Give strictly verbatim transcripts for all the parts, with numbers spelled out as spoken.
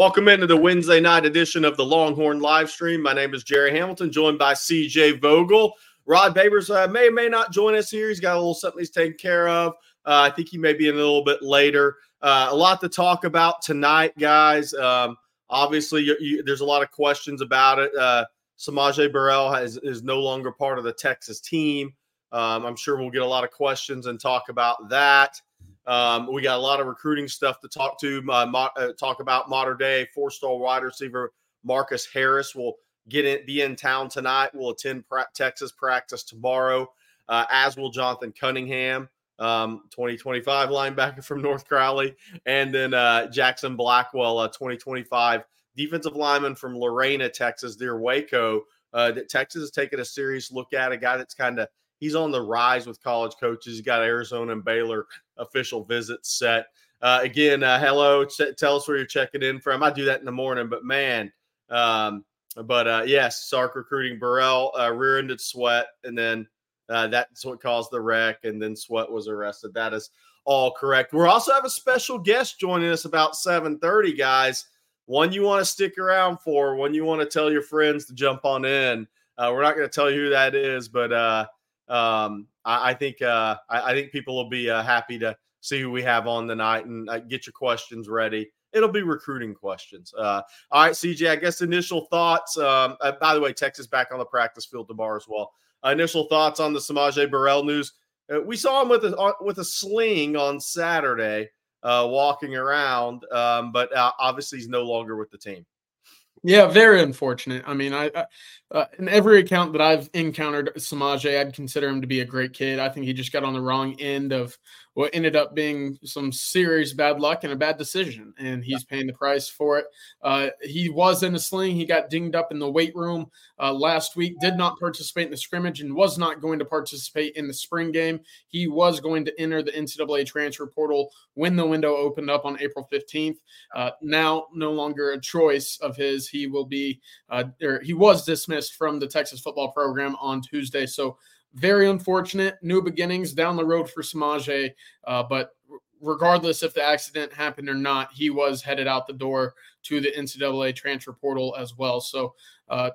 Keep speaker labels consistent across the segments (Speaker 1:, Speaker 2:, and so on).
Speaker 1: Welcome into the Wednesday night edition of the Longhorn live stream. My name is Jerry Hamilton, joined by C J Vogel. Rod Babers uh, may or may not join us here. He's got a little something he's taking care of. Uh, I think he may be in a little bit later. Uh, a lot to talk about tonight, guys. Um, obviously, you, you, there's a lot of questions about it. Uh, Samaje Burrell has, is no longer part of the Texas team. Um, I'm sure we'll get a lot of questions and talk about that. Um, we got a lot of recruiting stuff to talk to, uh, mo- uh, talk about. Modern day four-star wide receiver Marcus Harris will get in, be in town tonight. We'll attend pra- Texas practice tomorrow, uh, as will Jonathan Cunningham, um, twenty twenty-five linebacker from North Crowley, and then uh, Jackson Blackwell, a twenty twenty-five defensive lineman from Lorena, Texas, near Waco. Uh, that Texas has taken a serious look at, a guy that's kind of he's on the rise with college coaches. He's got Arizona and Baylor official visits set. Uh, again, uh, hello. Ch- tell us where you're checking in from. I do that in the morning, but man, um, but uh, yes, Sark recruiting Burrell, uh, rear-ended Sweat, and then uh, that's what caused the wreck, and then Sweat was arrested. That is all correct. We also have a special guest joining us about seven thirty, guys. One you want to stick around for, one you want to tell your friends to jump on in. Uh, we're not going to tell you who that is, but uh, um, I, I think uh, I, I think people will be uh, happy to see who we have on tonight, and uh, get your questions ready. It'll be recruiting questions. Uh, all right, C J, I guess initial thoughts. Um, uh, by the way, Texas back on the practice field tomorrow as well. Uh, initial thoughts on the Samaje Burrell news. Uh, we saw him with a uh, with a sling on Saturday, uh, walking around, um, but uh, obviously he's no longer with the team.
Speaker 2: Yeah, very unfortunate. I mean, I, I uh, in every account that I've encountered Samaje, I'd consider him to be a great kid. I think he just got on the wrong end of what ended up being some serious bad luck and a bad decision, and he's paying the price for it. Uh, he was in a sling. He got dinged up in the weight room uh, last week, did not participate in the scrimmage, and was not going to participate in the spring game. He was going to enter the N C double A transfer portal when the window opened up on April fifteenth. Uh, now, no longer a choice of his. He will be, uh, or he was dismissed from the Texas football program on Tuesday. So very unfortunate. New beginnings down the road for Samaje. Uh, but regardless if the accident happened or not, he was headed out the door to the N C double A transfer portal as well. So uh,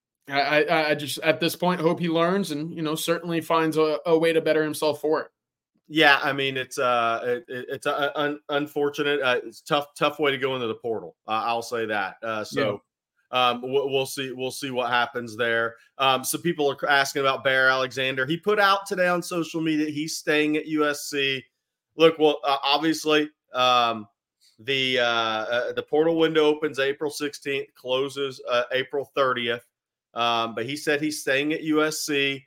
Speaker 2: I, I, I just at this point hope he learns and, you know, certainly finds a, a way to better himself for it.
Speaker 1: Yeah, I mean it's uh it, it's uh, un, unfortunate. Uh, it's tough tough way to go into the portal. Uh, I'll say that. Uh, so yeah. um, we'll, we'll see we'll see what happens there. Um, some people are asking about Bear Alexander. He put out today on social media he's staying at U S C. Look, well, uh, obviously um, the uh, uh, the portal window opens April sixteenth, closes uh, April thirtieth. Um, but he said he's staying at U S C.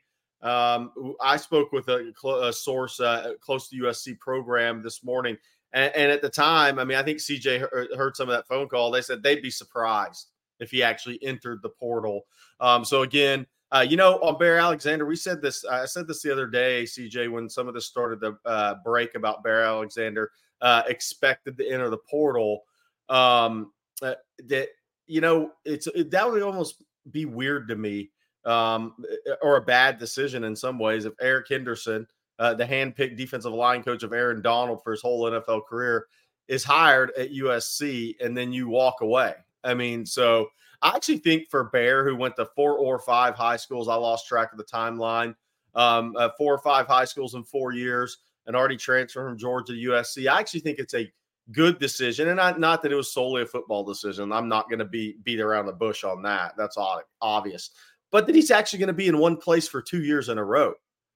Speaker 1: Um, I spoke with a, cl- a source uh, close to U S C program this morning. And, and at the time, I mean, I think C J heard, heard some of that phone call. They said they'd be surprised if he actually entered the portal. Um, so again, uh, you know, on Bear Alexander, we said this, I said this the other day, C J, when some of this started the uh, break about Bear Alexander uh, expected to enter the portal. Um, uh, that, you know, it's, it, that would almost be weird to me. Um, or a bad decision in some ways if Eric Henderson, uh, the handpicked defensive line coach of Aaron Donald for his whole N F L career, is hired at U S C and then you walk away. I mean, so I actually think for Bear, who went to four or five high schools, I lost track of the timeline, um, uh, four or five high schools in four years and already transferred from Georgia to U S C. I actually think it's a good decision, and not, not that it was solely a football decision. I'm not going to be beat around the bush on that. That's obvious. But that he's actually going to be in one place for two years in a row.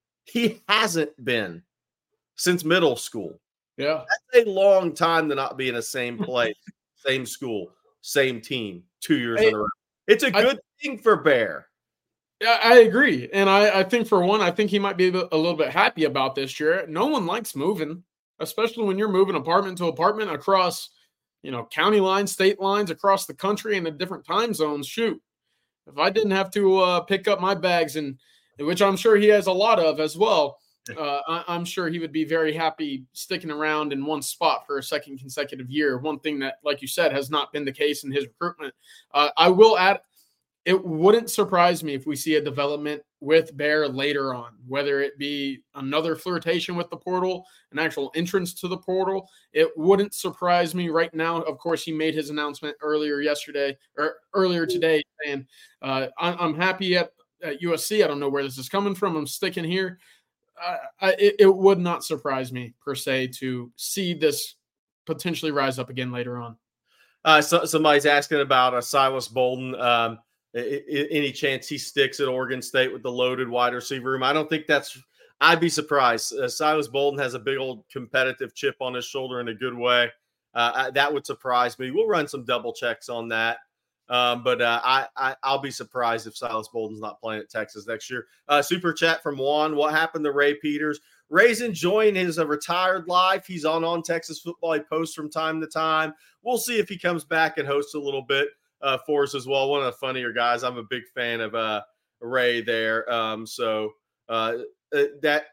Speaker 1: He hasn't been since middle school.
Speaker 2: Yeah.
Speaker 1: That's a long time to not be in the same place, same school, same team, two years hey, in a row. It's a good I, thing for Bear.
Speaker 2: Yeah, I agree. And I, I think for one, I think he might be a little bit happy about this, Jarrett. No one likes moving, especially when you're moving apartment to apartment across, you know, county lines, state lines, across the country and in different time zones. Shoot. If I didn't have to uh, pick up my bags, and which I'm sure he has a lot of as well, uh, I, I'm sure he would be very happy sticking around in one spot for a second consecutive year. One thing that, like you said, has not been the case in his recruitment. Uh, I will add, it wouldn't surprise me if we see a development with Bear later on, whether it be another flirtation with the portal, an actual entrance to the portal. It wouldn't surprise me right now. Of course, he made his announcement earlier yesterday or earlier today saying, uh, I'm, I'm happy at, at U S C. I don't know where this is coming from. I'm sticking here. Uh, I, it, it would not surprise me per se to see this potentially rise up again later on.
Speaker 1: Uh, so, somebody's asking about uh, Silas Bolden. Um, I, I, any chance he sticks at Oregon State with the loaded wide receiver room? I don't think that's – I'd be surprised. Uh, Silas Bolden has a big old competitive chip on his shoulder in a good way. Uh, I, that would surprise me. We'll run some double checks on that. Um, but uh, I, I, I'll be surprised if Silas Bolden's not playing at Texas next year. Uh, super chat from Juan. What happened to Ray Peters? Ray's enjoying his uh, retired life. He's on on Texas football. He posts from time to time. We'll see if he comes back and hosts a little bit uh, for us as well. One of the funnier guys. I'm a big fan of uh, Ray there. Um, so uh, that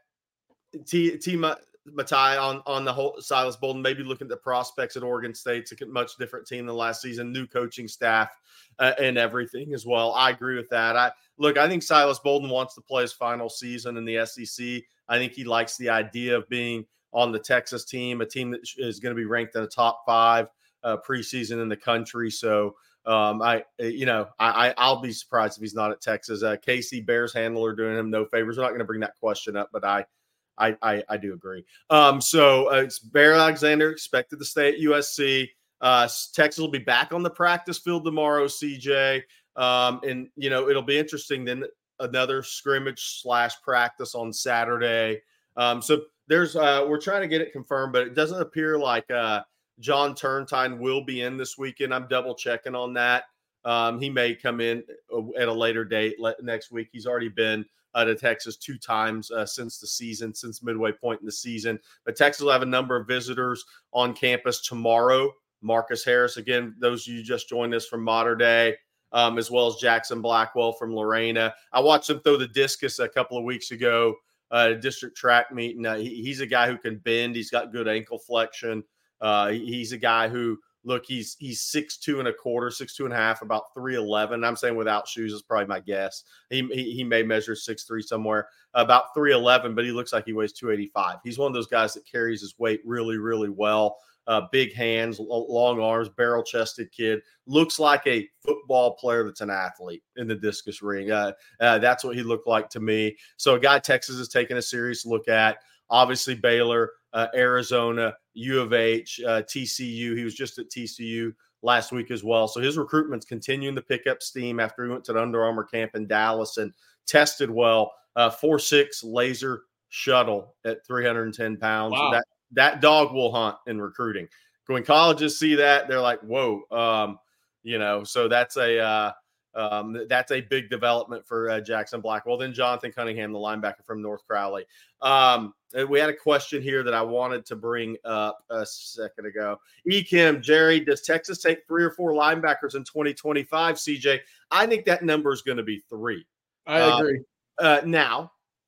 Speaker 1: T T Matai on on the whole Silas Bolden, maybe looking at the prospects at Oregon State. It's a much different team than last season. New coaching staff uh, and everything as well. I agree with that. I look. I think Silas Bolden wants to play his final season in the S E C. I think he likes the idea of being on the Texas team, a team that is going to be ranked in the top five uh, preseason in the country. So, um, I, you know, I, I, I'll be surprised if he's not at Texas. Uh, Casey Bears handler doing him no favors. We're not going to bring that question up, but I, I, I, I do agree. Um, so uh, it's Bear Alexander expected to stay at U S C. Uh, Texas will be back on the practice field tomorrow, C J. Um, and, you know, it'll be interesting then. Another scrimmage slash practice on Saturday. Um, so there's uh, we're trying to get it confirmed, but it doesn't appear like uh, John Turntine will be in this weekend. I'm double checking on that. Um, he may come in at a later date next week. He's already been uh, to Texas two times uh, since the season, since midway point in the season. But Texas will have a number of visitors on campus tomorrow. Marcus Harris, again, those of you just joined us from Mater Dei. Um, as well as Jackson Blackwell from Lorena. I watched him throw the discus a couple of weeks ago uh, at a district track meet. And, uh, he, he's a guy who can bend. He's got good ankle flexion. Uh, he, he's a guy who, look, he's he's six two and a quarter, six two and a half, about three eleven. I'm saying without shoes is probably my guess. He he, he may measure six three somewhere, about three eleven, but he looks like he weighs two eighty-five. He's one of those guys that carries his weight really, really well. Uh, big hands, long arms, barrel-chested kid. Looks like a football player that's an athlete in the discus ring. Uh, uh, that's what he looked like to me. So a guy Texas is taking a serious look at. Obviously, Baylor, uh, Arizona, U of H, uh, T C U. He was just at T C U last week as well. So his recruitment's continuing to pick up steam after he went to the Under Armour camp in Dallas and tested well. Uh, four six laser shuttle at three hundred ten pounds.
Speaker 2: Wow.
Speaker 1: That That dog will hunt in recruiting. When colleges see that, they're like, whoa, um, you know, so that's a uh, um, that's a big development for uh, Jackson Blackwell. Then Jonathan Cunningham, the linebacker from North Crowley. Um, we had a question here that I wanted to bring up a second ago. E. Kim, Jerry, does Texas take three or four linebackers in twenty twenty-five, C J? I think that number is going to be three.
Speaker 2: I
Speaker 1: uh,
Speaker 2: agree.
Speaker 1: Uh, now,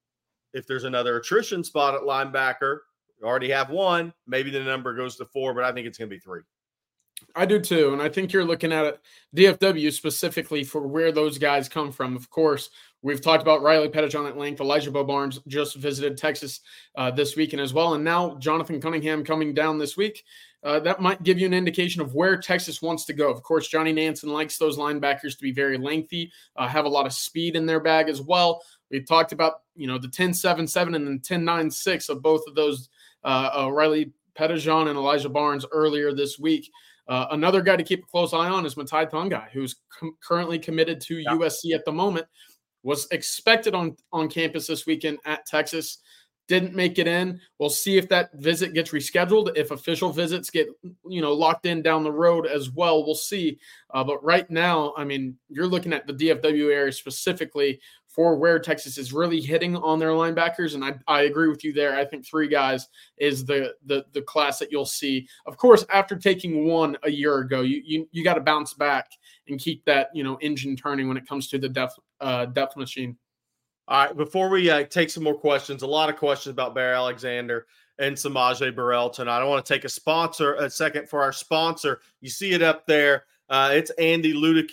Speaker 1: if there's another attrition spot at linebacker, you already have one, maybe the number goes to four, but I think it's going to be three.
Speaker 2: I do too. And I think you're looking at it, D F W specifically for where those guys come from. Of course, we've talked about Riley Pettijohn at length. Elijah Bo Barnes just visited Texas uh, this weekend as well. And now Jonathan Cunningham coming down this week. Uh, that might give you an indication of where Texas wants to go. Of course, Johnny Nansen likes those linebackers to be very lengthy, uh, have a lot of speed in their bag as well. We talked about, you know, the ten seven seven and the ten nine six of both of those uh, uh, Riley Pettijohn and Elijah Barnes earlier this week. Uh, another guy to keep a close eye on is Matai Tungai, who's com- currently committed to yeah. U S C at the moment, was expected on, on campus this weekend at Texas, didn't make it in. We'll see if that visit gets rescheduled, if official visits get, you know, locked in down the road as well. We'll see. Uh, but right now, I mean, you're looking at the D F W area specifically for where Texas is really hitting on their linebackers. And I, I agree with you there. I think three guys is the, the, the class that you'll see. Of course, after taking one a year ago, you, you, you got to bounce back and keep that, you know, engine turning when it comes to the depth, uh, depth machine.
Speaker 1: All right, before we uh, take some more questions, a lot of questions about Bear Alexander and Samaje Burrell tonight. I want to take a sponsor, a second for our sponsor. You see it up there. Uh, it's Andy Ludicky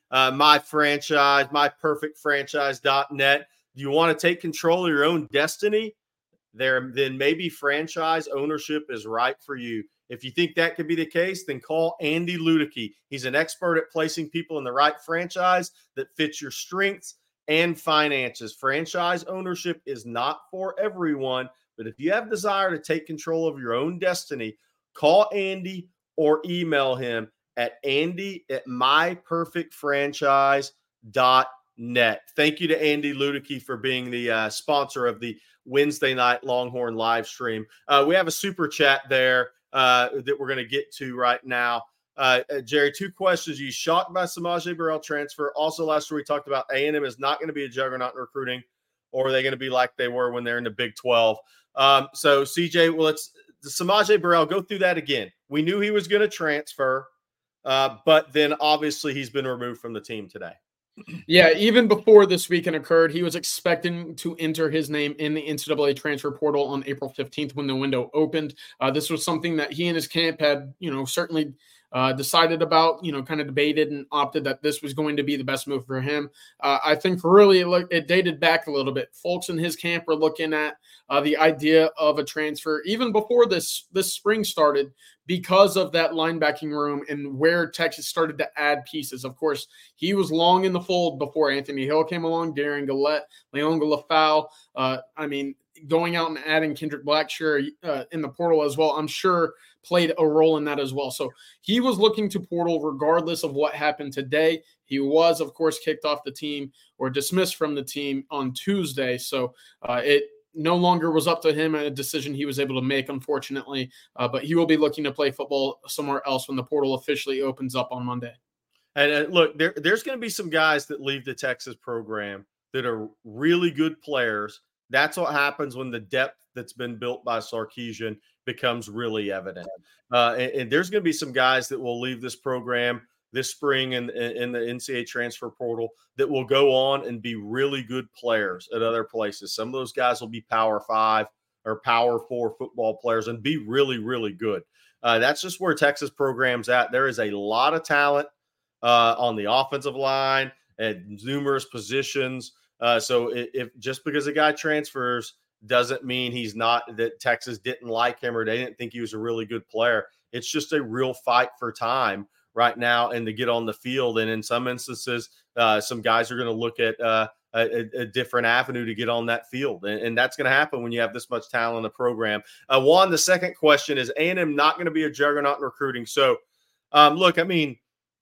Speaker 1: uh, my franchise, my perfect franchise dot net. Do you want to take control of your own destiny? There, then maybe franchise ownership is right for you. If you think that could be the case, then call Andy Ludicky. He's an expert at placing people in the right franchise that fits your strengths and finances. Franchise ownership is not for everyone, but if you have desire to take control of your own destiny, call Andy or email him at Andy at my perfect franchise dot net. Thank you to Andy Ludicky for being the uh, sponsor of the Wednesday night Longhorn live stream. Uh, we have a super chat there uh, that we're going to get to right now. Uh, uh, Jerry, two questions. Are you shocked by Samaje Burrell transfer? Also, last year we talked about A and M is not going to be a juggernaut in recruiting, or are they going to be like they were when they're in the Big twelve? Um, so, C J, well, let's Samaje Burrell, go through that again. We knew he was going to transfer, uh, but then obviously he's been removed from the team today.
Speaker 2: Yeah, even before this weekend occurred, he was expecting to enter his name in the N C double A transfer portal on April fifteenth when the window opened. Uh, this was something that he and his camp had, you know, certainly uh, decided about, you know, kind of debated and opted that this was going to be the best move for him. Uh, I think really it, looked, it dated back a little bit. Folks in his camp were looking at uh, the idea of a transfer even before this this spring started, because of that linebacking room and where Texas started to add pieces. Of course, he was long in the fold before Anthony Hill came along, Darian Gillette, Leon Galafau. Uh, I mean, going out and adding Kendrick Blackshear uh, in the portal as well, I'm sure played a role in that as well. So he was looking to portal regardless of what happened today. He was, of course, kicked off the team or dismissed from the team on Tuesday. So uh, it no longer was up to him, a decision he was able to make, unfortunately. Uh, but he will be looking to play football somewhere else when the portal officially opens up on Monday.
Speaker 1: And uh, look, there, there's going to be some guys that leave the Texas program that are really good players. That's what happens when the depth that's been built by Sarkisian becomes really evident. Uh, and, and there's going to be some guys that will leave this program this spring in, in the N C double A transfer portal that will go on and be really good players at other places. Some of those guys will be Power Five or Power Four football players and be really, really good. Uh, that's just where Texas program's at. There is a lot of talent uh, on the offensive line at numerous positions. Uh, so if, if just because a guy transfers doesn't mean he's not, that Texas didn't like him or they didn't think he was a really good player. It's just a real fight for time right now and to get on the field. And in some instances, uh, some guys are going to look at uh, a, a different avenue to get on that field. And, and that's going to happen when you have this much talent in the program. Uh, Juan, the second question is A and M not going to be a juggernaut in recruiting. So um, look, I mean,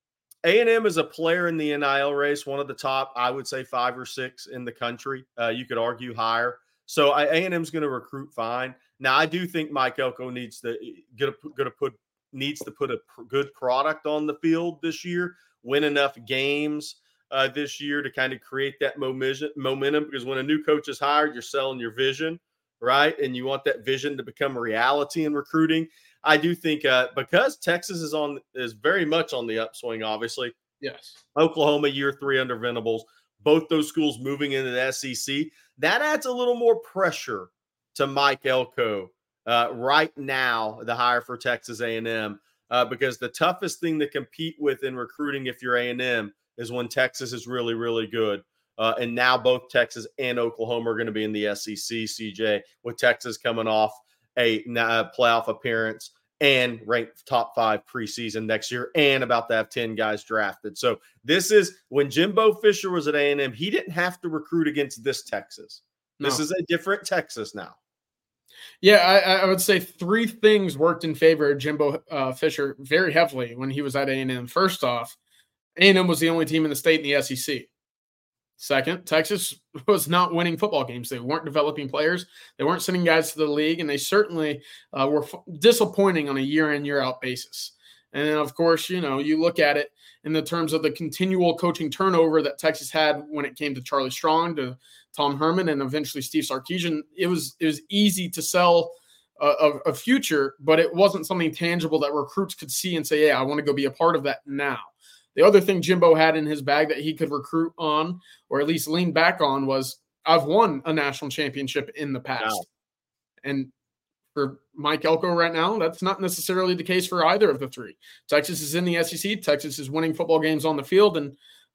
Speaker 1: A and M is a player in the N I L race, one of the top, I would say five or six in the country. Uh, you could argue higher. So A and M is going to recruit fine. Now, I do think Mike Elko needs to get a, going to put needs to put a pr- good product on the field this year, win enough games uh, this year to kind of create that momentum. Momentum, because when a new coach is hired, you're selling your vision, right? And you want that vision to become a reality in recruiting. I do think uh, because Texas is on is very much on the upswing, obviously.
Speaker 2: Yes.
Speaker 1: Oklahoma year three under Venables, both those schools moving into the S E C. That adds a little more pressure to Mike Elko uh, right now, the hire for Texas A and M, uh, because the toughest thing to compete with in recruiting if you're A and M is when Texas is really, really good. Uh, and now both Texas and Oklahoma are going to be in the S E C, C J, with Texas coming off a uh, playoff appearance and ranked top five preseason next year and about to have ten guys drafted. So this is when Jimbo Fisher was at A and M, he didn't have to recruit against this Texas. This no. is a different Texas now.
Speaker 2: Yeah, I, I would say three things worked in favor of Jimbo uh, Fisher very heavily when he was at A and M. First off, A and M was the only team in the state in the S E C. Second, Texas was not winning football games. They weren't developing players. They weren't sending guys to the league, and they certainly uh, were f- disappointing on a year-in, year-out basis. And then, of course, you know, you look at it in the terms of the continual coaching turnover that Texas had when it came to Charlie Strong, to Tom Herman, and eventually Steve Sarkisian. It was it was easy to sell a, a, a future, but it wasn't something tangible that recruits could see and say, "Yeah, I want to go be a part of that now." The other thing Jimbo had in his bag that he could recruit on, or at least lean back on, was I've won a national championship in the past. Wow. And for Mike Elko right now, that's not necessarily the case for either of the three. Texas is in the S E C. Texas is winning football games on the field. And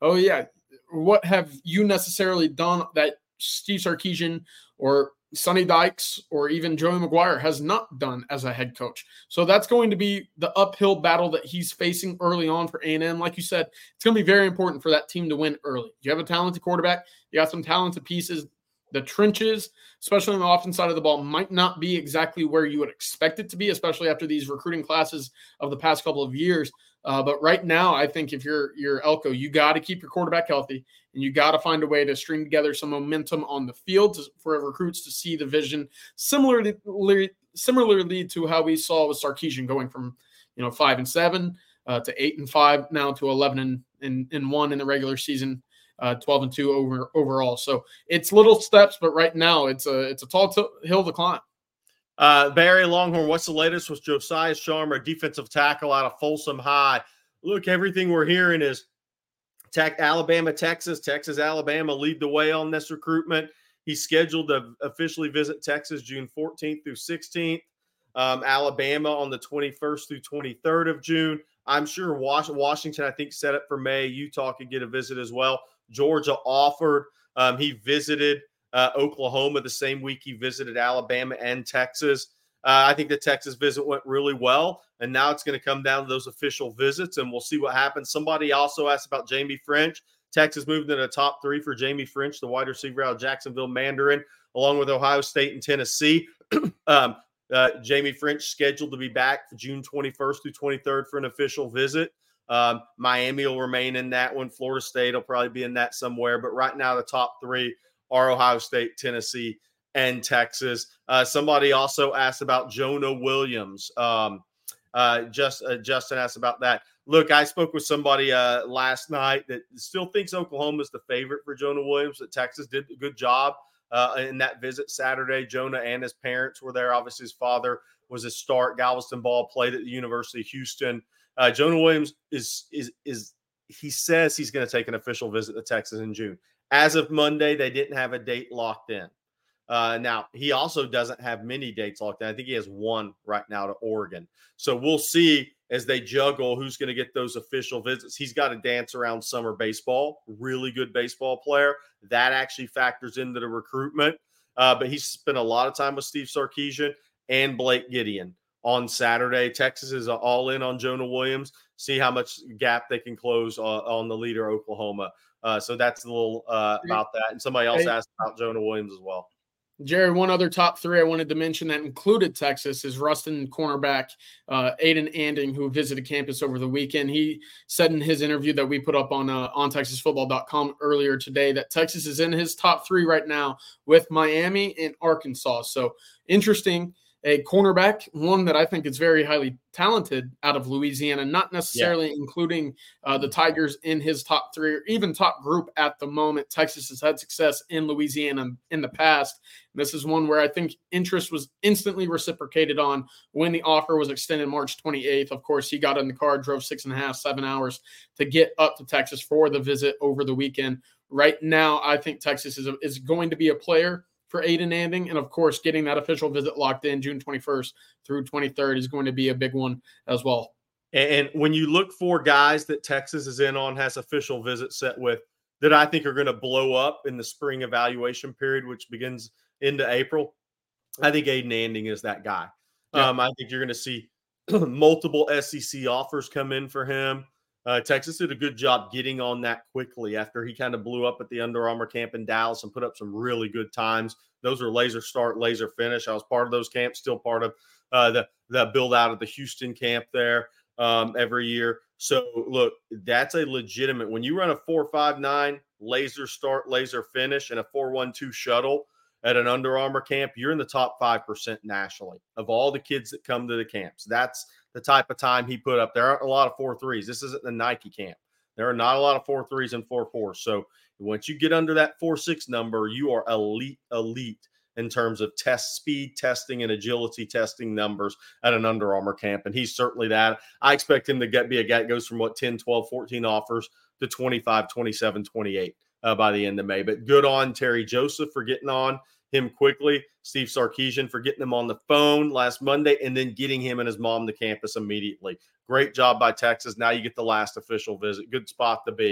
Speaker 2: oh, yeah, what have you necessarily done that Steve Sarkisian or Sonny Dykes or even Joey McGuire has not done as a head coach? So that's going to be the uphill battle that he's facing early on for A and M. Like you said, it's going to be very important for that team to win early. You have a talented quarterback. You got some talented pieces. The trenches, especially on the offense side of the ball, might not be exactly where you would expect it to be, especially after these recruiting classes of the past couple of years. Uh, but right now, I think if you're you're Elko, you got to keep your quarterback healthy, and you got to find a way to string together some momentum on the field to, for recruits to see the vision, similarly similarly to how we saw with Sarkisian going from you know five and seven uh, to eight and five, now to eleven and, and, and one in the regular season. Uh, twelve and two over overall. So it's little steps, but right now it's a it's a tall t- hill to climb.
Speaker 1: Uh, Barry Longhorn, what's the latest with Josiah Sharma, defensive tackle out of Folsom High? Look, everything we're hearing is tech, Alabama, Texas, Texas, Alabama lead the way on this recruitment. He's scheduled to officially visit Texas June fourteenth through sixteenth. Um, Alabama on the twenty-first through twenty-third of June. I'm sure Washington, I think, set up for May. Utah could get a visit as well. Georgia offered. Um, he visited uh, Oklahoma the same week he visited Alabama and Texas. Uh, I think the Texas visit went really well, and now it's going to come down to those official visits, and we'll see what happens. Somebody also asked about Jamie French. Texas moved into the top three for Jamie French, the wide receiver out of Jacksonville Mandarin, along with Ohio State and Tennessee. um, uh, Jamie French scheduled to be back for June twenty-first through twenty-third for an official visit. Um, Miami will remain in that one. Florida State will probably be in that somewhere. But right now, the top three are Ohio State, Tennessee, and Texas. Uh, somebody also asked about Jonah Williams. Um, uh, just uh, Justin asked about that. Look, I spoke with somebody uh, last night that still thinks Oklahoma is the favorite for Jonah Williams, that Texas did a good job uh, in that visit Saturday. Jonah and his parents were there. Obviously, his father was a start Galveston ball, played at the University of Houston. Uh, Jonah Williams is is is he says he's going to take an official visit to Texas in June. As of Monday, they didn't have a date locked in. Uh, now, he also doesn't have many dates locked in. I think he has one right now to Oregon. So we'll see as they juggle who's going to get those official visits. He's got to dance around summer baseball, really good baseball player. That actually factors into the recruitment. Uh, but he's spent a lot of time with Steve Sarkisian and Blake Gideon. On Saturday, Texas is all in on Jonah Williams. See how much gap they can close uh, on the leader, Oklahoma. Uh, so that's a little uh, about that. And somebody else asked about Jonah Williams as well.
Speaker 2: Jerry, one other top three I wanted to mention that included Texas is Ruston cornerback uh, Aiden Anding, who visited campus over the weekend. He said in his interview that we put up on uh, on texas football dot com earlier today that Texas is in his top three right now with Miami and Arkansas. So interesting. A cornerback, one that I think is very highly talented out of Louisiana, not necessarily yeah. including uh, the Tigers in his top three or even top group at the moment. Texas has had success in Louisiana in the past. And this is one where I think interest was instantly reciprocated on when the offer was extended March twenty-eighth. Of course, he got in the car, drove six and a half, seven hours to get up to Texas for the visit over the weekend. Right now, I think Texas is, a, is going to be a player for Aiden Anding. And, of course, getting that official visit locked in June twenty-first through twenty-third is going to be a big one as well.
Speaker 1: And when you look for guys that Texas is in on, has official visits set with, that I think are going to blow up in the spring evaluation period, which begins into April, I think Aiden Anding is that guy. Yeah. Um, I think you're going to see multiple S E C offers come in for him. Uh, Texas did a good job getting on that quickly after he kind of blew up at the Under Armour camp in Dallas and put up some really good times. Those are laser start, laser finish. I was part of those camps, still part of uh, the, the build out of the Houston camp there um, every year. So, look, that's a legitimate – when you run a four five nine laser start, laser finish, and a four one two shuttle at an Under Armour camp, you're in the top five percent nationally of all the kids that come to the camps. That's – the type of time he put up. There aren't a lot of four threes. This isn't the Nike camp. There are not a lot of four threes and four fours. So once you get under that four six number, you are elite, elite in terms of test speed testing and agility testing numbers at an Under Armour camp. And he's certainly that. I expect him to get be a guy that goes from what ten, twelve, fourteen offers to twenty-five, twenty-seven, twenty-eight uh, by the end of May. But good on Terry Joseph for getting on him quickly. Steve Sarkisian for getting him on the phone last Monday and then getting him and his mom to campus immediately. Great job by Texas. Now you get the last official visit. Good spot to be.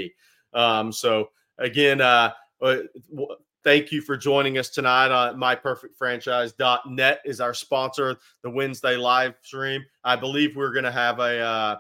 Speaker 1: Um, so again, uh, thank you for joining us tonight. Uh, my perfect franchise dot net is our sponsor, the Wednesday live stream. I believe we're going to have a, uh,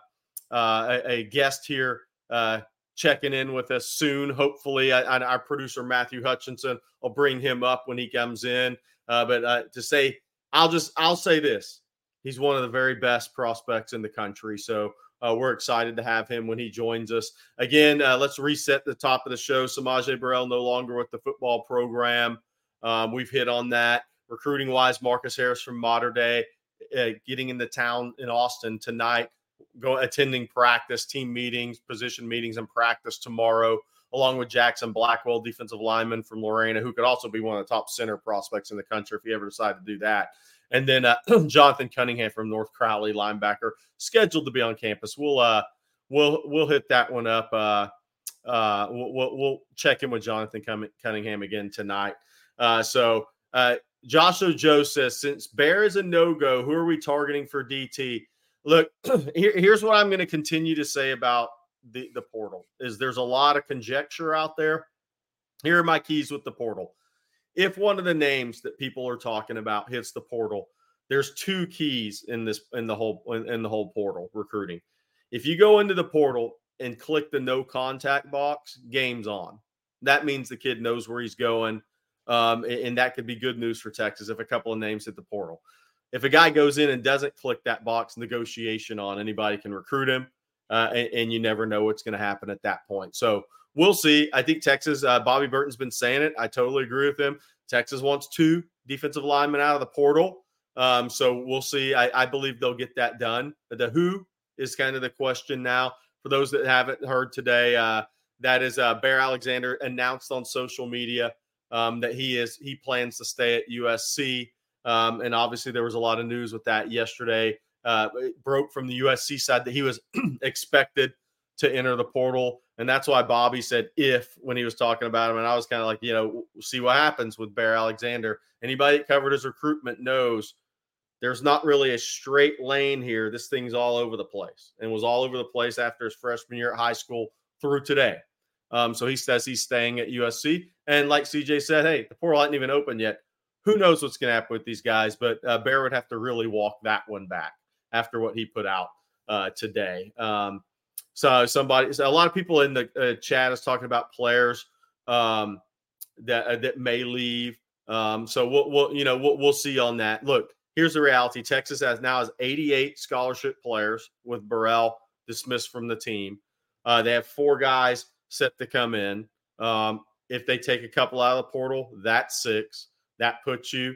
Speaker 1: uh, a, a guest here uh, checking in with us soon. Hopefully, I, I, our producer, Matthew Hutchinson, will bring him up when he comes in. Uh, but uh, to say, I'll just, I'll say this. He's one of the very best prospects in the country. So uh, we're excited to have him when he joins us. Again, uh, let's reset the top of the show. Samaje Burrell no longer with the football program. Um, we've hit on that. Recruiting-wise, Marcus Harris from Mater Dei uh, getting into town in Austin tonight, go attending practice, team meetings, position meetings, and practice tomorrow, along with Jackson Blackwell, defensive lineman from Lorena, who could also be one of the top center prospects in the country if he ever decided to do that. And then uh, Jonathan Cunningham from North Crowley, linebacker, scheduled to be on campus. We'll uh, we'll we'll hit that one up. Uh, uh, we'll, we'll we'll check in with Jonathan Cunningham again tonight. Uh, so uh, Joshua Joe says, since Bear is a no-go, who are we targeting for D T? Look, here, here's what I'm going to continue to say about the, the portal is there's a lot of conjecture out there. Here are my keys with the portal. If one of the names that people are talking about hits the portal, there's two keys in this in the whole in, in the whole portal recruiting. If you go into the portal and click the no contact box, game's on. That means the kid knows where he's going, um, and, and that could be good news for Texas if a couple of names hit the portal. If a guy goes in and doesn't click that box, negotiation on, anybody can recruit him, uh, and, and you never know what's going to happen at that point. So we'll see. I think Texas, uh, Bobby Burton's been saying it. I totally agree with him. Texas wants two defensive linemen out of the portal. Um, so we'll see. I, I believe they'll get that done. The who is kind of the question now. For those that haven't heard today, uh, that is uh, Bear Alexander announced on social media um, that he is he plans to stay at U S C. Um, and obviously there was a lot of news with that yesterday. Uh, it broke from the U S C side that he was expected to enter the portal. And that's why Bobby said if when he was talking about him. And I was kind of like, you know, we'll see what happens with Bear Alexander. Anybody that covered his recruitment knows there's not really a straight lane here. This thing's all over the place and was all over the place after his freshman year at high school through today. Um, so he says he's staying at U S C. And like C J said, hey, the portal hasn't even opened yet. Who knows what's going to happen with these guys, but uh, Bear would have to really walk that one back after what he put out uh, today. Um, So somebody, so a lot of people in the uh, chat is talking about players um, that uh, that may leave. Um, so we'll, we'll, you know, we'll, we'll see on that. Look, here's the reality: Texas has now has eighty-eight scholarship players with Burrell dismissed from the team. Uh, they have four guys set to come in. Um, if they take a couple out of the portal, that's six. That puts you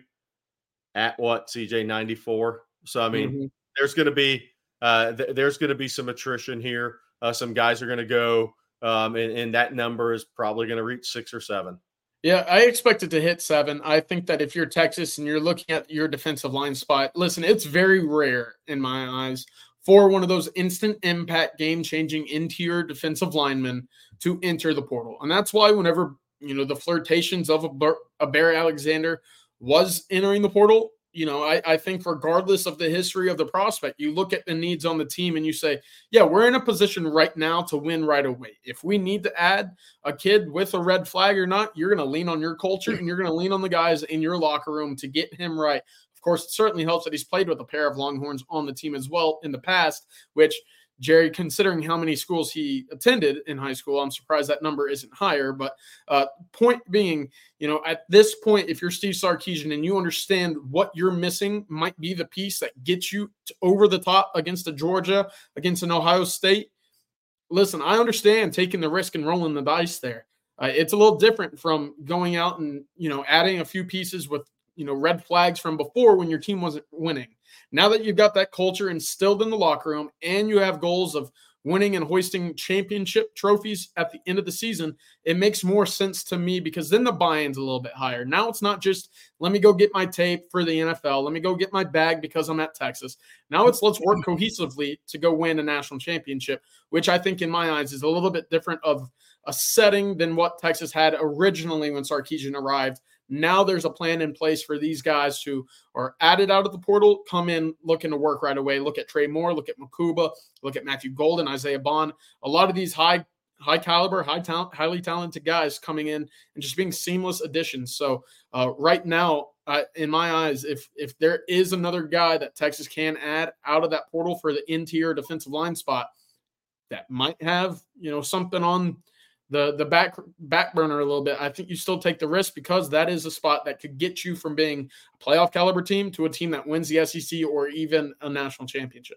Speaker 1: at what, C J, ninety-four. So I mean, mm-hmm. there's going to be uh, th- there's going to be some attrition here. Uh, some guys are going to go, um, and, and that number is probably going to reach six or seven.
Speaker 2: Yeah, I expect it to hit seven. I think that if you're Texas and you're looking at your defensive line spot, listen, it's very rare in my eyes for one of those instant impact, game-changing interior defensive linemen to enter the portal. And that's why whenever, you know, the flirtations of a, Bar- a Bear Alexander was entering the portal, you know, I, I think regardless of the history of the prospect, you look at the needs on the team and you say, yeah, we're in a position right now to win right away. If we need to add a kid with a red flag or not, you're going to lean on your culture and you're going to lean on the guys in your locker room to get him right. Of course, it certainly helps that he's played with a pair of Longhorns on the team as well in the past, which – Jerry, considering how many schools he attended in high school, I'm surprised that number isn't higher. But uh, point being, you know, at this point, if you're Steve Sarkisian and you understand what you're missing might be the piece that gets you to over the top against a Georgia, against an Ohio State, listen, I understand taking the risk and rolling the dice there. Uh, it's a little different from going out and, you know, adding a few pieces with, you know, red flags from before when your team wasn't winning. Now that you've got that culture instilled in the locker room and you have goals of winning and hoisting championship trophies at the end of the season, it makes more sense to me because then the buy-in's a little bit higher. Now it's not just, let me go get my tape for the N F L. Let me go get my bag because I'm at Texas. Now it's let's work cohesively to go win a national championship, which I think in my eyes is a little bit different of a setting than what Texas had originally when Sarkisian arrived. Now there's a plan in place for these guys who are added out of the portal, come in looking to work right away. Look at Trey Moore, look at Makuba, look at Matthew Golden, Isaiah Bond. A lot of these high high caliber, high talent, highly talented guys coming in and just being seamless additions. So uh, right now, uh, in my eyes, if if there is another guy that Texas can add out of that portal for the interior defensive line spot, that might have, you know, something on the the back back burner a little bit, I think you still take the risk, because that is a spot that could get you from being a playoff caliber team to a team that wins the S E C or even a national championship.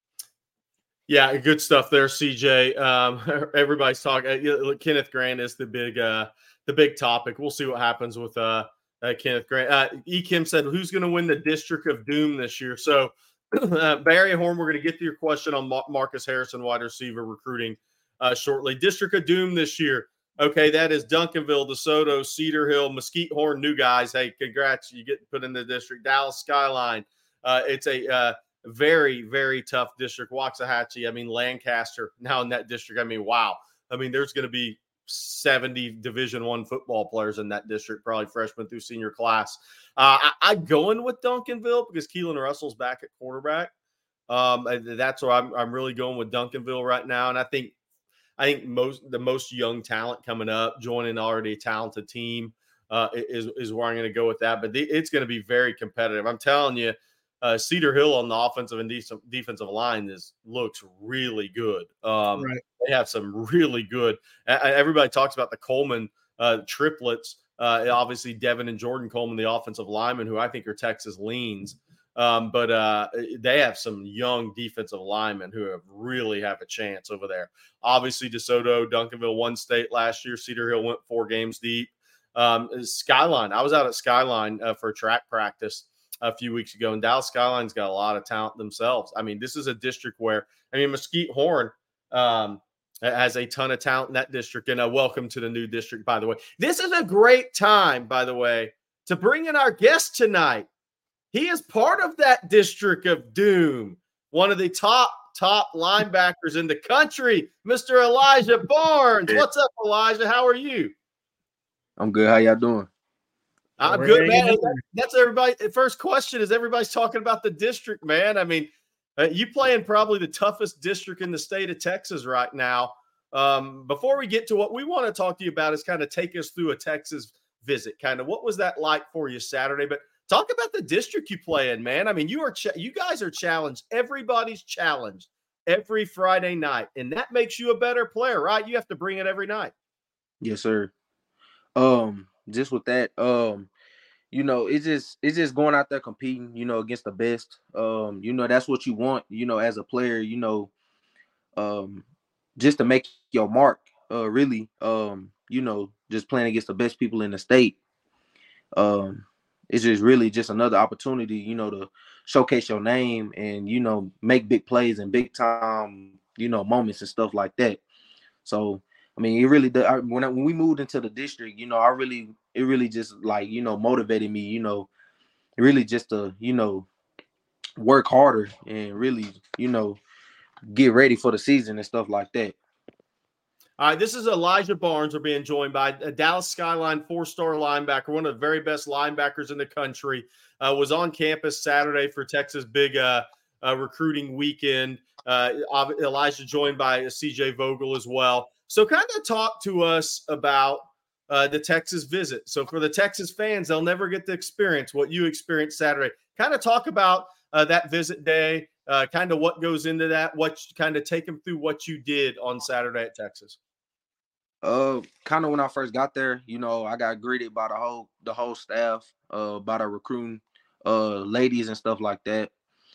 Speaker 1: Yeah, good stuff there, C J. Um, everybody's talking. Uh, Kenneth Grant is the big uh, the big topic. We'll see what happens with uh, uh, Kenneth Grant. Uh, E. Kim said, "Who's going to win the District of Doom this year?" So, uh, Barry Horn, we're going to get to your question on Ma- Marcus Harrison, wide receiver recruiting uh, shortly. District of Doom this year. Okay, that is Duncanville, DeSoto, Cedar Hill, Mesquite Horn, new guys. Hey, congrats! You get put in the district. Dallas Skyline. Uh, it's a uh, very, very tough district. Waxahachie, I mean, Lancaster now in that district. I mean, wow. I mean, there's going to be seventy Division One football players in that district, probably freshman through senior class. Uh, I, I'm going with Duncanville because Keelan Russell's back at quarterback. Um, that's where I'm, I'm really going with Duncanville right now. And I think, I think most the most young talent coming up, joining already a talented team, uh, is is where I'm going to go with that. But the, it's going to be very competitive. I'm telling you. Uh, Cedar Hill on the offensive and de- defensive line is looks really good. Um,
Speaker 2: Right.
Speaker 1: They have some really good. Uh, everybody talks about the Coleman uh, triplets. Uh, obviously, Devin and Jordan Coleman, the offensive linemen, who I think are Texas leans. Um, but uh, they have some young defensive linemen who have really have a chance over there. Obviously, DeSoto, Duncanville won state last year. Cedar Hill went four games deep. Um, Skyline. I was out at Skyline uh, for track practice a few weeks ago, and Dallas Skyline's got a lot of talent themselves. I mean, this is a district where, I mean, Mesquite Horn um, has a ton of talent in that district, and a welcome to the new district, by the way. This is a great time, by the way, to bring in our guest tonight. He is part of that District of Doom, one of the top, top linebackers in the country, Mister Elijah Barnes. What's up, Elijah? How are you?
Speaker 3: I'm good. How y'all doing?
Speaker 1: I'm good, man. That's everybody. First question is everybody's talking about the district, man. I mean, uh, you play in probably the toughest district in the state of Texas right now. Um, before we get to what we want to talk to you about is kind of take us through a Texas visit. Kind of what was that like for you Saturday? But talk about the district you play in, man. I mean, you are ch- you guys are challenged. Everybody's challenged every Friday night, and that makes you a better player, right? You have to bring it every night.
Speaker 3: Yes, sir. Um. Just with that, um, you know, it's just it's just going out there competing, you know, against the best. Um, you know, that's what you want, you know, as a player, you know, um, just to make your mark, uh, really, um, you know, just playing against the best people in the state. Um, it's just really just another opportunity, you know, to showcase your name and, you know, make big plays and big time, you know, moments and stuff like that. So, I mean, it really does. I, when I, when we moved into the district, you know, I really, it really just like, you know, motivated me, you know, really just to, you know, work harder and really, you know, get ready for the season and stuff like that.
Speaker 1: All right, this is Elijah Barnes. We're being joined by a Dallas Skyline four-star linebacker, one of the very best linebackers in the country. Uh, was on campus Saturday for Texas' big uh, uh, recruiting weekend. Uh, Elijah joined by C J Vogel as well. So kind of talk to us about uh, the Texas visit. So for the Texas fans, they'll never get to experience what you experienced Saturday. Kind of talk about uh, that visit day, uh, kind of what goes into that, what kind of take them through what you did on Saturday at Texas.
Speaker 3: Uh, kind of when I first got there, you know, I got greeted by the whole the whole staff, uh, by the recruiting uh ladies and stuff like that.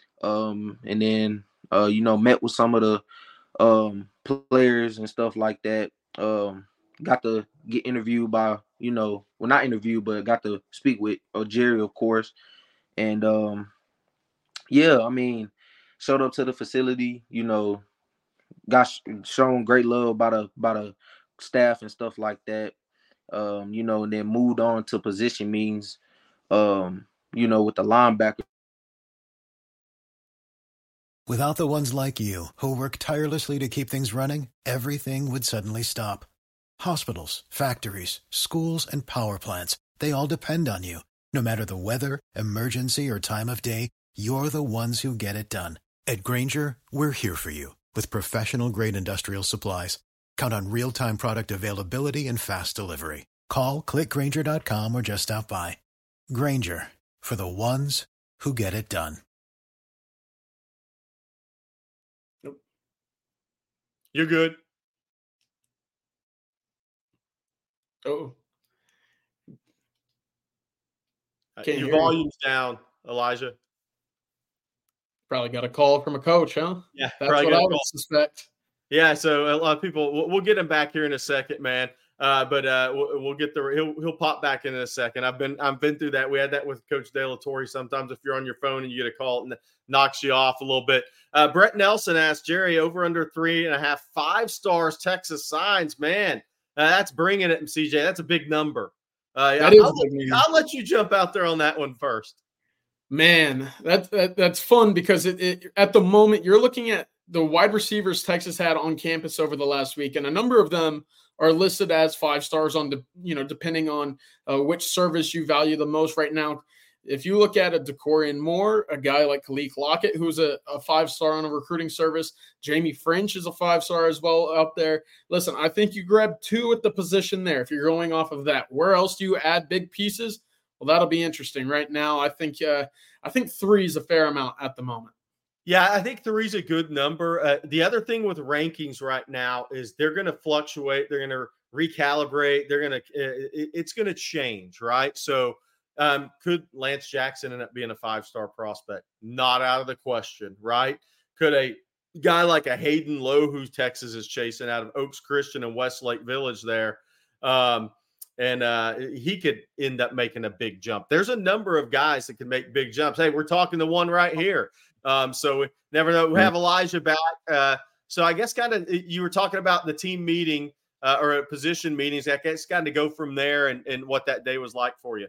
Speaker 3: Um, and then uh, you know, met with some of the um players and stuff like that. Um got to get interviewed by, you know, well not interviewed, but got to speak with uh, Jerry, of course. And um yeah, I mean, showed up to the facility, you know, got sh- shown great love by the by the staff and stuff like that. Um, you know, and then moved on to position meetings, um, you know, with the linebacker.
Speaker 4: Without the ones like you, who work tirelessly to keep things running, everything would suddenly stop. Hospitals, factories, schools, and power plants, they all depend on you. No matter the weather, emergency, or time of day, you're the ones who get it done. At Grainger, we're here for you with professional-grade industrial supplies. count on real-time product availability and fast delivery. Call, click Grainger dot com, or just stop by. Grainger, for the ones who get it done.
Speaker 1: Nope. You're good.
Speaker 2: Oh.
Speaker 1: Can't Your volume's you. down, Elijah.
Speaker 2: Probably got a call from a coach, huh?
Speaker 1: Yeah,
Speaker 2: that's what I would call. suspect.
Speaker 1: Yeah, so a lot of people. We'll, we'll get him back here in a second, man. Uh, but uh, we'll, we'll get the. He'll he'll pop back in a second. I've been I've been through that. We had that with Coach De La Torre. Sometimes if you're on your phone and you get a call and it knocks you off a little bit. Uh, Brett Nelson asked Jerry over under three and a half, five stars. Texas signs, man. Uh, that's bringing it, C J. That's a big number. Uh,
Speaker 2: that
Speaker 1: I'll,
Speaker 2: is
Speaker 1: I'll, let, I'll let you jump out there on that one first.
Speaker 2: Man, that, that that's fun because it, it at the moment you're looking at the wide receivers Texas had on campus over the last week, and a number of them are listed as five stars on the, you know, depending on uh, which service you value the most right now. If you look at a DeCorian Moore, a guy like Khalil Lockett, who's a, a five-star on a recruiting service, Jamie French is a five-star as well out there. Listen, I think you grab two at the position there if you're going off of that. Where else do you add big pieces? Well, that'll be interesting. Right now, I think uh, I think three is a fair amount at the moment.
Speaker 1: Yeah, I think three is a good number. Uh, the other thing with rankings right now is they're going to fluctuate. They're going to recalibrate. They're going to uh, it, it's going to change, right? So um, could Lance Jackson end up being a five-star prospect? Not out of the question, right? Could a guy like a Hayden Lowe, who Texas is chasing out of Oaks Christian and Westlake Village there, um, and uh, he could end up making a big jump. There's a number of guys that can make big jumps. Hey, we're talking the one right here. Um, so we never know. We have Elijah back. Uh, so I guess kind of you were talking about the team meeting uh, or position meetings. I guess kind of go from there and, and what that day was like for you.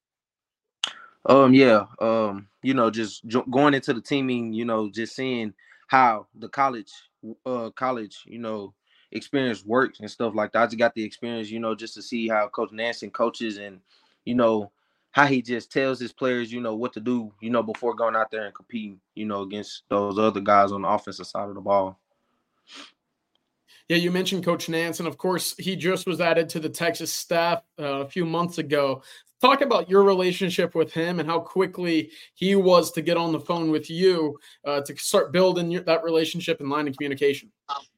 Speaker 3: Um, yeah. Um, you know, just jo- going into the teaming, you know, just seeing how the college, uh, college, you know, experience works and stuff like that. I just got the experience, you know, just to see how Coach Nansen coaches and, you know, how he just tells his players, you know, what to do, you know, before going out there and competing, you know, against those other guys on the offensive side of the ball.
Speaker 2: Yeah, you mentioned Coach Nansen. Of course, he just was added to the Texas staff uh, a few months ago. Talk about your relationship with him and how quickly he was to get on the phone with you uh, to start building your, that relationship and line of communication.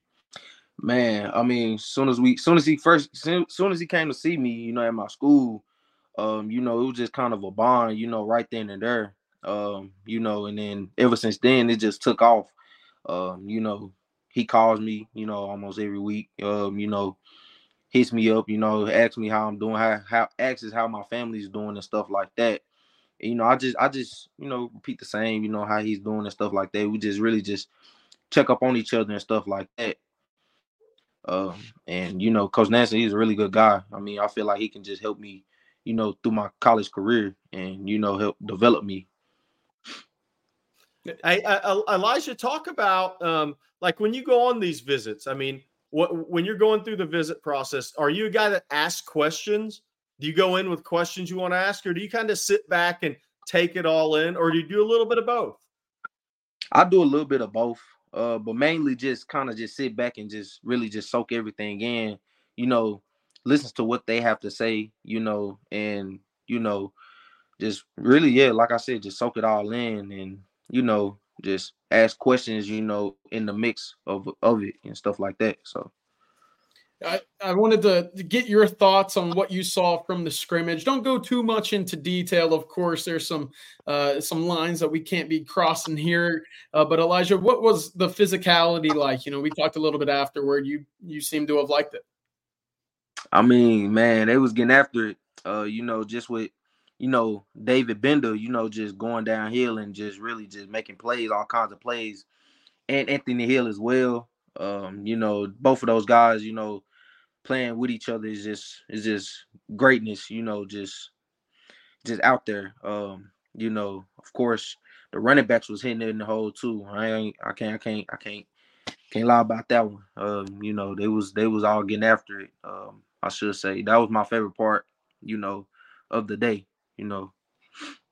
Speaker 3: Man, I mean, soon as we, soon as he first, soon, soon as he came to see me, you know, at my school, um, you know, it was just kind of a bond, you know, right then and there, um, you know, and then ever since then, it just took off. Um, you know, he calls me, you know, almost every week, um, you know, hits me up, you know, asks me how I'm doing, how, how asks how my family's doing and stuff like that. And, you know, I just, I just, you know, repeat the same, you know, how he's doing and stuff like that. We just really just check up on each other and stuff like that. Um, and, you know, Coach Nansen, he's a really good guy. I mean, I feel like he can just help me, you know, through my college career and, you know, help develop me.
Speaker 1: Hey, uh, Elijah, talk about, um, like when you go on these visits, I mean, what, when you're going through the visit process, are you a guy that asks questions? Do you go in with questions you want to ask, or do you kind of sit back and take it all in, or do you do a little bit of both?
Speaker 3: I do a little bit of both, uh, but mainly just kind of just sit back and just really just soak everything in, you know, listen to what they have to say, you know, and, you know, just really, yeah, like I said, just soak it all in and, you know, just ask questions, you know, in the mix of, of it and stuff like that. So
Speaker 2: I, I wanted to, to get your thoughts on what you saw from the scrimmage. Don't go too much into detail. Of course, there's some uh, some lines that we can't be crossing here. Uh, but Elijah, what was the physicality like? You know, we talked a little bit afterward. You you seem to have liked it.
Speaker 3: I mean, man, they was getting after it. Uh, you know, just with, you know, David Bender, you know, just going downhill and just really just making plays, all kinds of plays, and Anthony Hill as well. Um, you know, both of those guys, you know, playing with each other is just is just greatness, you know, just just out there. Um, you know, of course, the running backs was hitting it in the hole too. I ain't, I can't, I can't, I can't, can't lie about that one. Um, you know, they was they was all getting after it. Um, I should say that was my favorite part, you know, of the day. You know.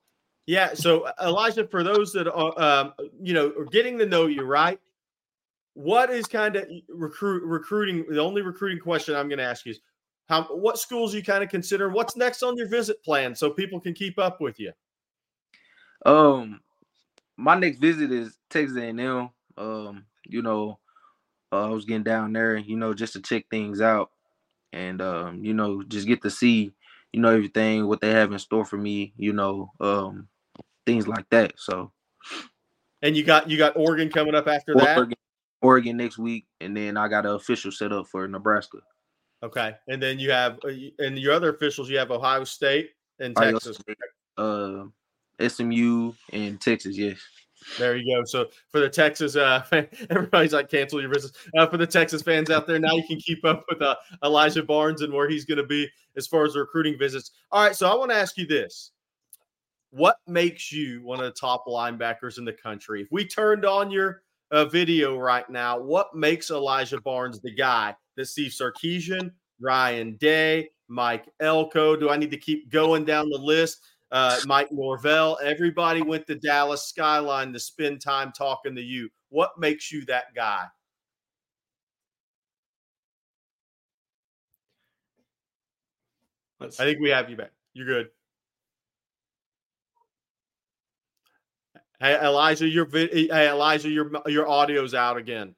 Speaker 1: Yeah. So Elijah, for those that are, um, you know, are getting to know you, right? what is kind of recruit recruiting? The only recruiting question I'm going to ask you is, how what schools you kind of consider? What's next on your visit plan so people can keep up with you?
Speaker 3: Um, my next visit is Texas A and M. Um, you know, uh, I was getting down there, you know, just to check things out, and um, you know, just get to see, you know, everything what they have in store for me. You know, um, things like that. So.
Speaker 1: And you got you got Oregon coming up after
Speaker 3: Oregon,
Speaker 1: that.
Speaker 3: Oregon next week, and then I got an official set up for Nebraska.
Speaker 1: Okay, and then you have and your other officials. You have Ohio State and
Speaker 3: Ohio
Speaker 1: Texas,
Speaker 3: State, uh, S M U, and Texas. Yes.
Speaker 1: There you go. So for the Texas, uh, everybody's like, cancel your business. Uh, for the Texas fans out there, now you can keep up with uh, Elijah Barnes and where he's going to be as far as recruiting visits. All right, so I want to ask you this. What makes you one of the top linebackers in the country? If we turned on your uh, video right now, what makes Elijah Barnes the guy that Steve Sarkisian, Ryan Day, Mike Elko? Do I need to keep going down the list? Uh, Mike Norvell, everybody went to Dallas Skyline to spend time talking to you. What makes you that guy? Let's I think we have you back. You're good. Hey, Elijah, your hey, Elijah, your your audio's out again.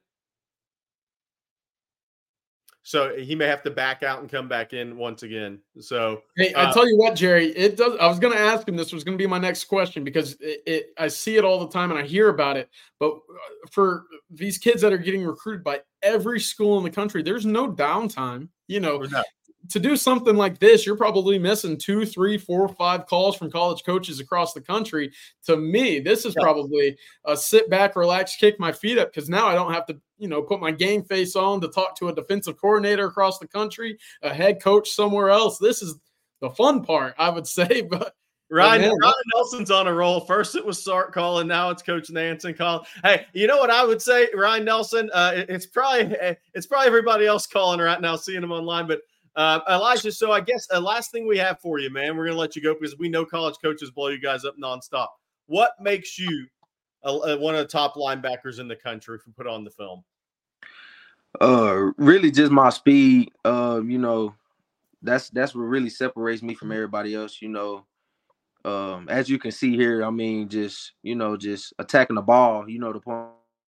Speaker 1: So he may have to back out and come back in once again. So
Speaker 2: hey, uh, I tell you what, Jerry, it does. I was going to ask him. This was going to be my next question because it, it, I see it all the time and I hear about it. But for these kids that are getting recruited by every school in the country, there's no downtime. You know, to do something like this, you're probably missing two, three, four, five calls from college coaches across the country. To me, this is probably a sit back, relax, kick my feet up because now I don't have to, you know, put my game face on to talk to a defensive coordinator across the country, a head coach somewhere else. This is the fun part, I would say. But
Speaker 1: Ryan, man, Ryan Nelson's on a roll. First it was Sark calling, now it's Coach Nansen calling. Hey, you know what I would say, Ryan Nelson? Uh, it, it's probably it's probably everybody else calling right now, seeing him online, but. Uh, Elijah, so I guess the last thing we have for you, man, we're going to let you go because we know college coaches blow you guys up nonstop. What makes you a, a, one of the top linebackers in the country if we put on the film?
Speaker 3: Uh, really just my speed. Uh, you know, that's that's what really separates me from everybody else. You know, um, as you can see here, I mean, just you know, just attacking the ball. You know, the point.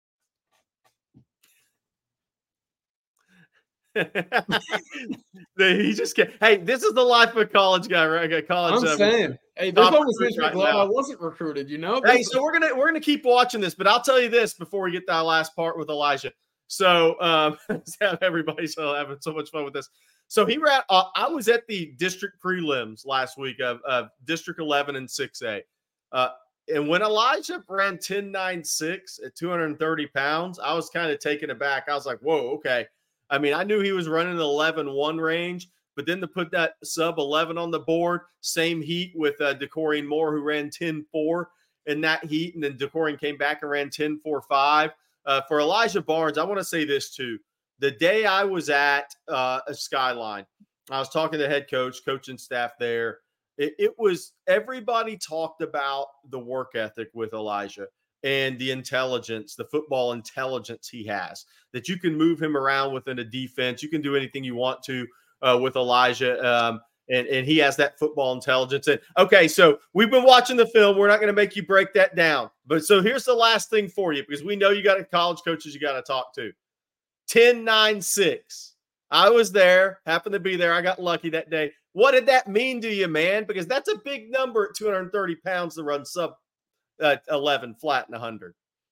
Speaker 1: He just can't. Hey, this is the life of a college guy, right? A college.
Speaker 2: I'm uh, saying, hey, this almost makes me glad I wasn't recruited. You know.
Speaker 1: Hey, so we're gonna we're gonna keep watching this, but I'll tell you this before we get to our last part with Elijah. So, um, everybody's having so much fun with this. So he ran. Uh, I was at the district prelims last week of, of District eleven and six A, uh, and when Elijah ran ten nine six at two hundred thirty pounds, I was kind of taken aback. I was like, "Whoa, okay." I mean, I knew he was running the eleven one range, but then to put that sub eleven on the board, same heat with uh, DeCorian Moore, who ran ten four in that heat, and then DeCorian came back and ran ten four five. Uh, for Elijah Barnes, I want to say this too. The day I was at uh, a Skyline, I was talking to the head coach, coaching staff there. It, it was everybody talked about the work ethic with Elijah. And the intelligence, the football intelligence he has, that you can move him around within a defense. You can do anything you want to uh, with Elijah. Um, and, and he has that football intelligence. And okay, so we've been watching the film. We're not going to make you break that down. But so here's the last thing for you, because we know you got college coaches you got to talk to. ten nine six. I was there, happened to be there. I got lucky that day. What did that mean to you, man? Because that's a big number at two hundred thirty pounds to run sub Uh, eleven flat and one hundred.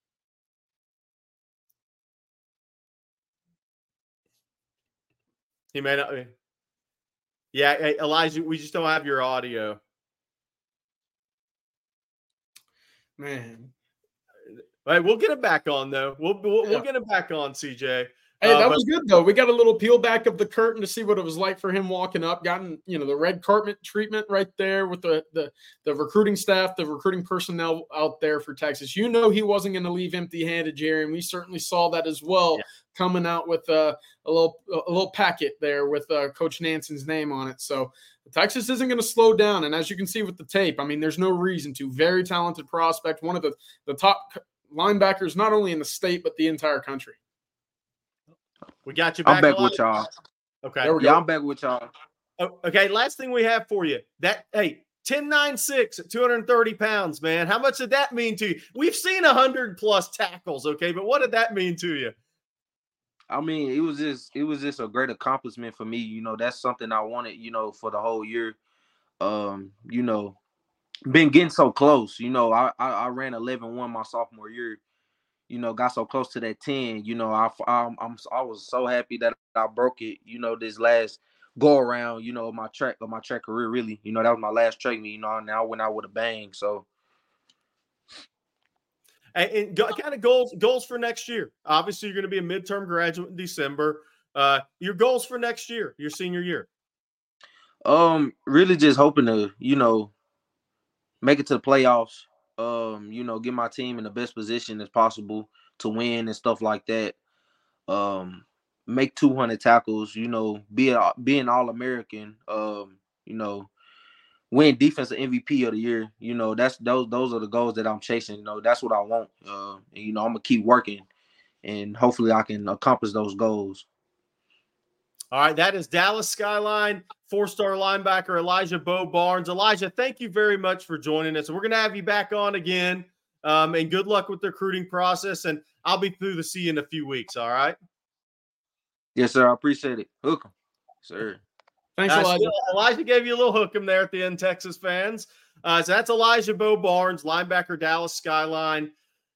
Speaker 1: He may not be. Yeah, hey, Elijah, we just don't have your audio.
Speaker 2: Man.
Speaker 1: All right, we'll get it back on, though. We'll, we'll, yeah. we'll get it back on, C J.
Speaker 2: Hey, that
Speaker 1: uh,
Speaker 2: was good, though. We got a little peel back of the curtain to see what it was like for him walking up, gotten, you know, the red carpet treatment right there with the the, the recruiting staff, the recruiting personnel out there for Texas. You know he wasn't going to leave empty-handed, Jerry, and we certainly saw that as well, yeah. coming out with uh, a little a little packet there with uh, Coach Nansen's name on it. So Texas isn't going to slow down, and as you can see with the tape, I mean, there's no reason to. Very talented prospect, one of the, the top linebackers not only in the state but the entire country.
Speaker 1: We got you back.
Speaker 3: I'm back
Speaker 1: alive.
Speaker 3: with y'all.
Speaker 1: Okay.
Speaker 3: Yeah, go. I'm back with y'all.
Speaker 1: Oh, okay. Last thing we have for you. That hey, ten nine six at two hundred thirty pounds, man. How much did that mean to you? We've seen one hundred plus tackles, okay, but what did that mean to you?
Speaker 3: I mean, it was just it was just a great accomplishment for me. You know, that's something I wanted, you know, for the whole year. Um, you know, been getting so close. You know, I I, I ran eleven one my sophomore year. You know, got so close to that ten. You know, I I'm, I'm I was so happy that I broke it. You know, this last go around. You know, my track of my track career. Really, you know, that was my last track meet. You know, and I went out with a bang. So.
Speaker 1: And, and go, kind of goals goals for next year. Obviously, you're going to be a midterm graduate in December. Uh, your goals for next year, your senior year.
Speaker 3: Um, really just hoping to, you know, make it to the playoffs. Um, you know, get my team in the best position as possible to win and stuff like that. Um, make two hundred tackles. You know, be a, be an All-American. Um, you know, win defensive M V P of the year. You know, that's those those are the goals that I'm chasing. You know, that's what I want. Uh, and, you know, I'm gonna keep working, and hopefully I can accomplish those goals.
Speaker 1: All right, that is Dallas Skyline four-star linebacker Elijah Bo Barnes. Elijah, thank you very much for joining us. We're going to have you back on again, um, and good luck with the recruiting process, and I'll be through to see you in a few weeks, all right?
Speaker 3: Yes, sir. I appreciate it. Hook 'em, sir.
Speaker 2: Thanks,
Speaker 1: uh,
Speaker 2: Elijah.
Speaker 1: So Elijah gave you a little hook 'em there at the end, Texas fans. Uh, so that's Elijah Bo Barnes, linebacker, Dallas Skyline.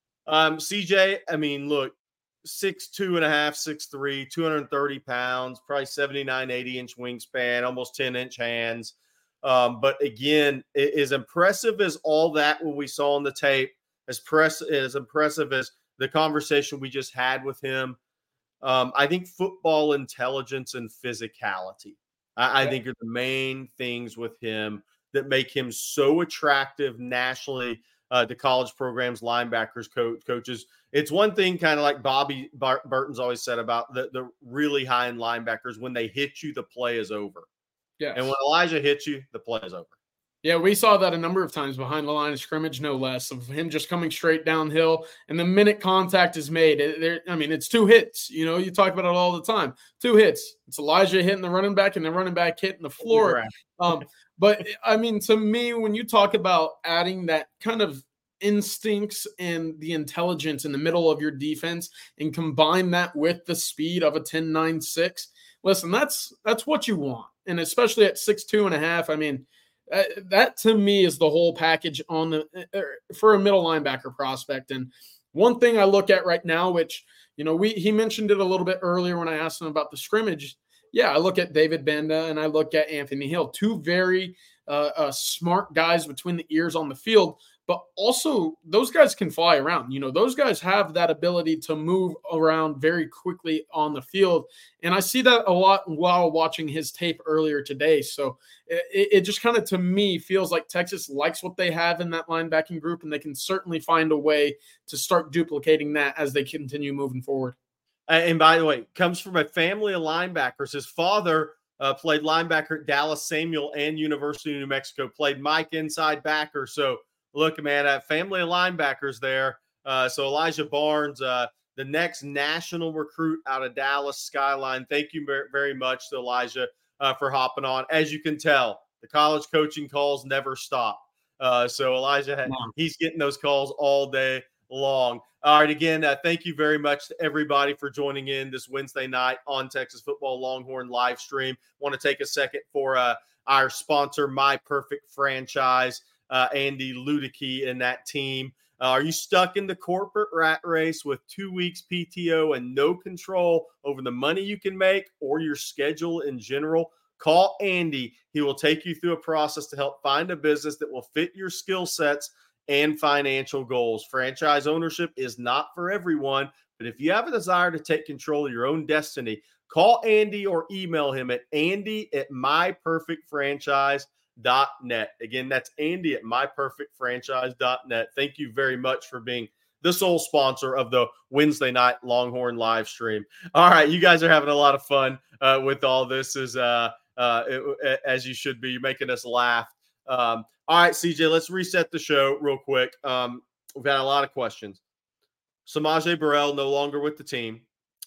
Speaker 1: Um, C J, I mean, look, six two and a half, six three, two hundred thirty pounds, probably seventy-nine, eighty inch wingspan, almost ten inch hands. Um, but again, as impressive as all that what we saw on the tape, as press as impressive as the conversation we just had with him, um, I think football intelligence and physicality, I, I think are the main things with him that make him so attractive nationally. Uh, to college programs, linebackers, coach, coaches. It's one thing, kind of like Bobby Bart- Burton's always said about the, the really high-end linebackers. When they hit you, the play is over.
Speaker 2: Yes.
Speaker 1: And when Elijah hits you, the play is over.
Speaker 2: Yeah, we saw that a number of times behind the line of scrimmage, no less, of him just coming straight downhill. And the minute contact is made, it, there, I mean, it's two hits. You know, you talk about it all the time. Two hits. It's Elijah hitting the running back and the running back hitting the floor. Um, but, I mean, to me, when you talk about adding that kind of instincts and the intelligence in the middle of your defense and combine that with the speed of a ten nine six, listen, that's that's what you want. And especially at six two and a half, I mean, uh, that to me is the whole package on the uh, for a middle linebacker prospect. And one thing I look at right now, which, you know, we he mentioned it a little bit earlier when I asked him about the scrimmage. Yeah, I look at David Banda and I look at Anthony Hill, two very uh, uh, smart guys between the ears on the field. But also, those guys can fly around. You know, those guys have that ability to move around very quickly on the field. And I see that a lot while watching his tape earlier today. So it, it just kind of, to me, feels like Texas likes what they have in that linebacking group, and they can certainly find a way to start duplicating that as they continue moving forward.
Speaker 1: And by the way, comes from a family of linebackers. His father uh, played linebacker at Dallas Samuel and University of New Mexico, played Mike inside backer. So, look, man, a family of linebackers there. Uh, so Elijah Barnes, uh, the next national recruit out of Dallas Skyline. Thank you very much to Elijah uh, for hopping on. As you can tell, the college coaching calls never stop. Uh, so Elijah, he's getting those calls all day long. All right, again, uh, thank you very much to everybody for joining in this Wednesday night on Texas Football Longhorn live stream. Want to take a second for uh, our sponsor, My Perfect Franchise. Uh, Andy Ludicky and that team. Uh, are you stuck in the corporate rat race with two weeks P T O and no control over the money you can make or your schedule in general? Call Andy. He will take you through a process to help find a business that will fit your skill sets and financial goals. Franchise ownership is not for everyone, but if you have a desire to take control of your own destiny, call Andy or email him at Andy at my perfect franchise dot net. Again, that's Andy at my perfect franchise dot net. Thank you very much for being the sole sponsor of the Wednesday night Longhorn live stream. All right, you guys are having a lot of fun uh, with all this, as uh, uh, it, as you should be. You're making us laugh. Um, all right, C J, let's reset the show real quick. Um, we've had a lot of questions. Samaje Burrell no longer with the team.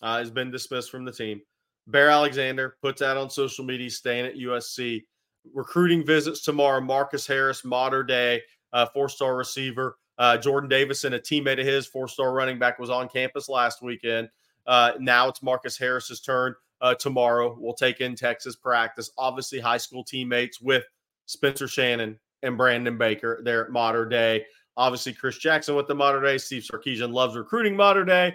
Speaker 1: uh, has been dismissed from the team. Bear Alexander puts out on social media, staying at U S C. Recruiting visits tomorrow. Marcus Harris, modern day uh, four-star receiver. Uh, Jordan Davison, a teammate of his, four-star running back, was on campus last weekend. Uh, now it's Marcus Harris's turn uh, tomorrow. We'll take in Texas practice. Obviously, high school teammates with Spencer Shannon and Brandon Baker. They're at modern day. Obviously, Chris Jackson with the modern day. Steve Sarkisian loves recruiting modern day.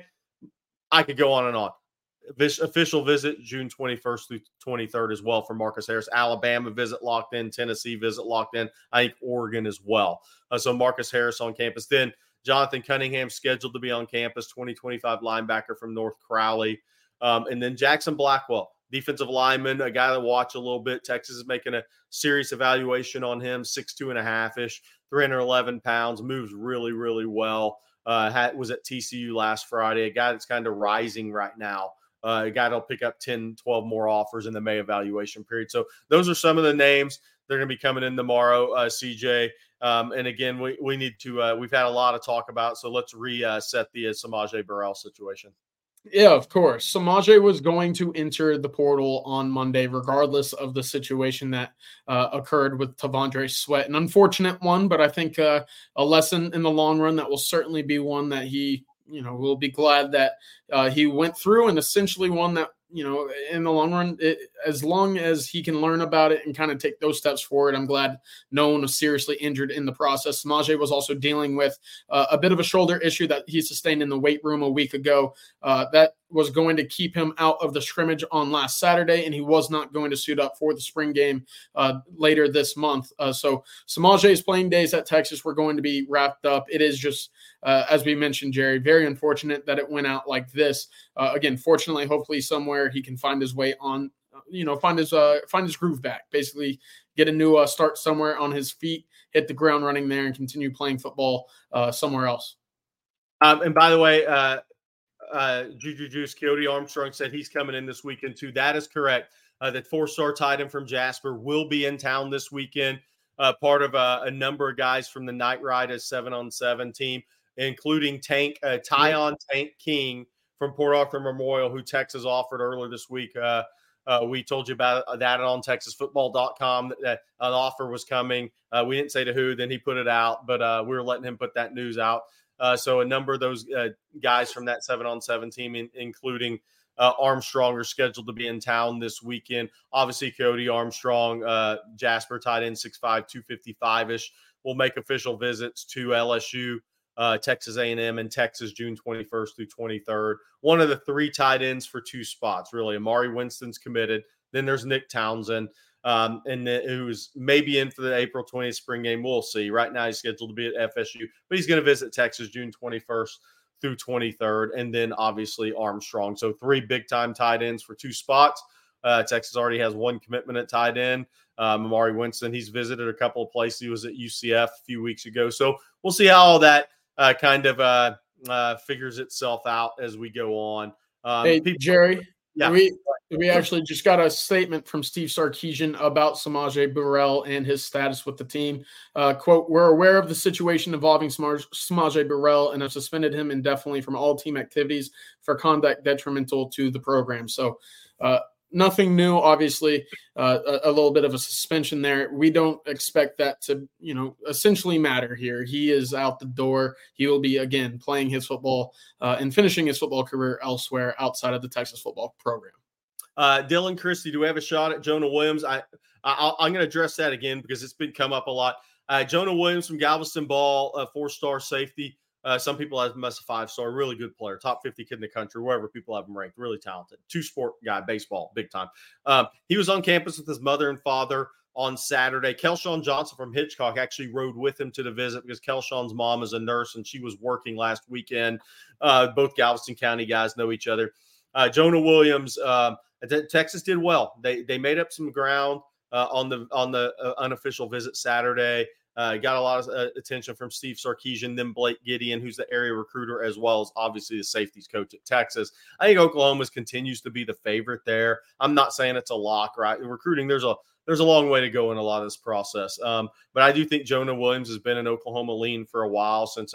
Speaker 1: I could go on and on. This official visit June twenty-first through twenty-third as well for Marcus Harris. Alabama visit locked in. Tennessee visit locked in. I think Oregon as well. Uh, so Marcus Harris on campus. Then Jonathan Cunningham scheduled to be on campus, twenty twenty-five linebacker from North Crowley. Um, and then Jackson Blackwell, defensive lineman, a guy to watch a little bit. Texas is making a serious evaluation on him, six two and a half-ish, three hundred eleven pounds, moves really, really well. Uh, had, was at T C U last Friday, a guy that's kind of rising right now. Uh, a guy that'll pick up ten, twelve more offers in the May evaluation period. So those are some of the names. They're going to be coming in tomorrow, uh, C J. Um, and again, we, we need to uh, – we've had a lot of talk about, so let's reset the uh, Samaje Burrell situation.
Speaker 2: Yeah, of course. Samaje was going to enter the portal on Monday, regardless of the situation that uh, occurred with Tavondre Sweat. An unfortunate one, but I think uh, a lesson in the long run that will certainly be one that he – you know, we'll be glad that uh, he went through, and essentially one that, you know, in the long run, it, as long as he can learn about it and kind of take those steps forward, I'm glad no one was seriously injured in the process. Samaje was also dealing with uh, a bit of a shoulder issue that he sustained in the weight room a week ago. Uh, that was going to keep him out of the scrimmage on last Saturday, and he was not going to suit up for the spring game uh, later this month. Uh, so Samaje's playing days at Texas were going to be wrapped up. It is just, uh, as we mentioned, Jerry, very unfortunate that it went out like this. Uh, again, fortunately, hopefully somewhere he can find his way on, you know, find his uh, find his groove back, basically get a new uh, start somewhere on his feet, hit the ground running there, and continue playing football uh, somewhere else.
Speaker 1: Um, and by the way, uh, uh, Juju Juice, Coyote Armstrong said he's coming in this weekend too. That is correct. Uh, that four-star tight end from Jasper will be in town this weekend, uh, part of a, a number of guys from the Night Riders seven-on-seven team, including Tank uh, Tyon Tank King from Port Arthur Memorial, who Texas offered earlier this week. Uh, uh, we told you about that on texas football dot com that, that an offer was coming. Uh, we didn't say to who, then he put it out, but uh, we were letting him put that news out. Uh, so a number of those uh, guys from that seven-on-seven team, in, including uh, Armstrong, are scheduled to be in town this weekend. Obviously, Coyote Armstrong, uh, Jasper tight end, six five, two fifty-five-ish, will make official visits to L S U, uh, Texas A and M, and Texas June twenty-first through twenty-third. One of the three tight ends for two spots, really. Amari Winston's committed. Then there's Nick Townsend. Um, and the, who's maybe in for the April twentieth spring game. We'll see. Right now he's scheduled to be at F S U, but he's going to visit Texas June twenty-first through twenty-third, and then obviously Armstrong. So three big-time tight ends for two spots. Uh, Texas already has one commitment at tight end. Um, Amari Winston, he's visited a couple of places. He was at U C F a few weeks ago. So we'll see how all that uh, kind of uh, uh, figures itself out as we go on. Um,
Speaker 2: hey,
Speaker 1: people-
Speaker 2: Jerry.
Speaker 1: Yeah.
Speaker 2: We we actually just got a statement from Steve Sarkisian about Samaje Burrell and his status with the team. Uh, quote, "We're aware of the situation involving Samaje Burrell and have suspended him indefinitely from all team activities for conduct detrimental to the program." So uh, nothing new, obviously, uh, a, a little bit of a suspension there. We don't expect that to, you know, essentially matter here. He is out the door. He will be, again, playing his football uh, and finishing his football career elsewhere outside of the Texas football program.
Speaker 1: Uh, Dylan Christie, do we have a shot at Jonah Williams? I, I I'm going to address that again because it's been come up a lot. Uh, Jonah Williams from Galveston Ball, a four-star safety. Uh, some people have him as a five-star, really good player, top fifty kid in the country, wherever people have him ranked, really talented. Two-sport guy, baseball, big time. Um, he was on campus with his mother and father on Saturday. Kelshawn Johnson from Hitchcock actually rode with him to the visit because Kelshawn's mom is a nurse and she was working last weekend. Uh, both Galveston County guys know each other. Uh, Jonah Williams, um, Texas did well. They they made up some ground uh, on the on the uh, unofficial visit Saturday. Uh, got a lot of uh, attention from Steve Sarkisian, then Blake Gideon, who's the area recruiter, as well as obviously the safeties coach at Texas. I think Oklahoma continues to be the favorite there. I'm not saying it's a lock, right? In recruiting, there's a there's a long way to go in a lot of this process. Um, but I do think Jonah Williams has been an Oklahoma lean for a while since uh,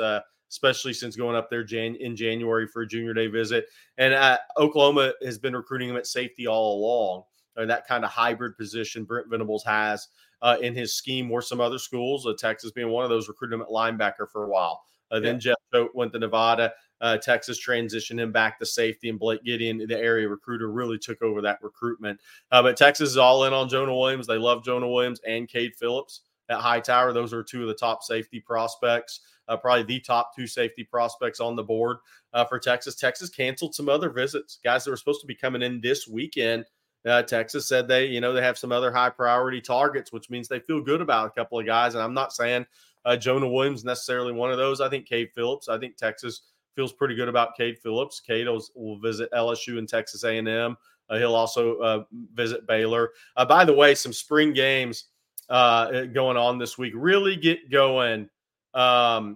Speaker 1: especially since going up there Jan- in January for a junior day visit. And uh, Oklahoma has been recruiting him at safety all along. Uh, that kind of hybrid position Brent Venables has uh, in his scheme, or some other schools, uh, Texas being one of those, recruited him at linebacker for a while. Uh, then yeah. Jeff Choate went to Nevada. Uh, Texas transitioned him back to safety, and Blake Gideon, the area recruiter, really took over that recruitment. Uh, but Texas is all in on Jonah Williams. They love Jonah Williams and Cade Phillips at Hightower. Those are two of the top safety prospects, uh, probably the top two safety prospects on the board uh, for Texas. Texas canceled some other visits. Guys that were supposed to be coming in this weekend, uh, Texas said they, you know, they have some other high priority targets, which means they feel good about a couple of guys. And I'm not saying uh, Jonah Williams necessarily one of those. I think Cade Phillips. I think Texas feels pretty good about Cade Phillips. Cade will, will visit L S U and Texas A and M. Uh, he'll also uh, visit Baylor. Uh, by the way, some spring games uh, going on this week. Really get going. Um,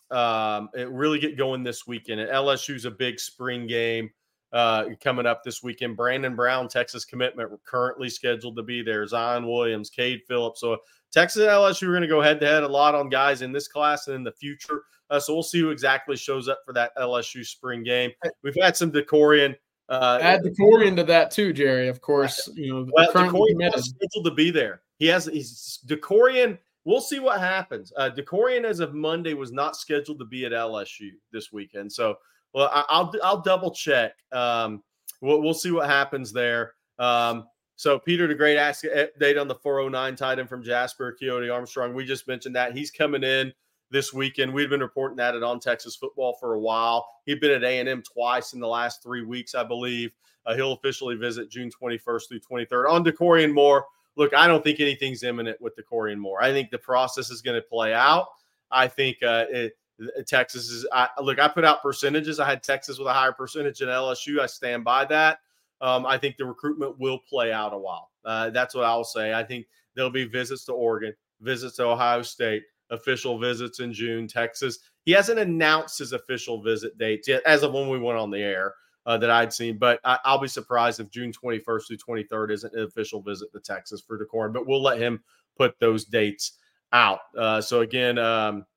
Speaker 1: um, it really get going this weekend. And L S U's a big spring game uh, coming up this weekend. Brandon Brown, Texas commitment, currently scheduled to be there. Zion Williams, Cade Phillips. So Texas and L S U are going to go head-to-head a lot on guys in this class and in the future. Uh, so we'll see who exactly shows up for that L S U spring game. We've had some DeCorian. Uh,
Speaker 2: Add DeCorian to that too, Jerry. Of course, you know,
Speaker 1: well, DeCorian is scheduled to be there. He has he's DeCorian. We'll see what happens. Uh, DeCorian, as of Monday, was not scheduled to be at L S U this weekend. So, well, I, I'll I'll double check. Um, we'll we'll see what happens there. Um, so Peter, the great ask update on the four oh nine tight end from Jasper, Keone Armstrong. We just mentioned that he's coming in this weekend. We've been reporting that at On Texas Football for a while. He'd been at A and M twice in the last three weeks, I believe. Uh, he'll officially visit June twenty-first through twenty-third. On DeCorian Moore, look, I don't think anything's imminent with DeCorian Moore. I think the process is going to play out. I think uh, it, Texas is I, – look, I put out percentages. I had Texas with a higher percentage than L S U. I stand by that. Um, I think the recruitment will play out a while. Uh, that's what I'll say. I think there'll be visits to Oregon, visits to Ohio State, official visits in June. Texas, he hasn't announced his official visit dates yet as of when we went on the air uh, that I'd seen, but I, I'll be surprised if June twenty-first through twenty-third isn't an official visit to Texas for DeCorian, but we'll let him put those dates out. Uh, so again, um,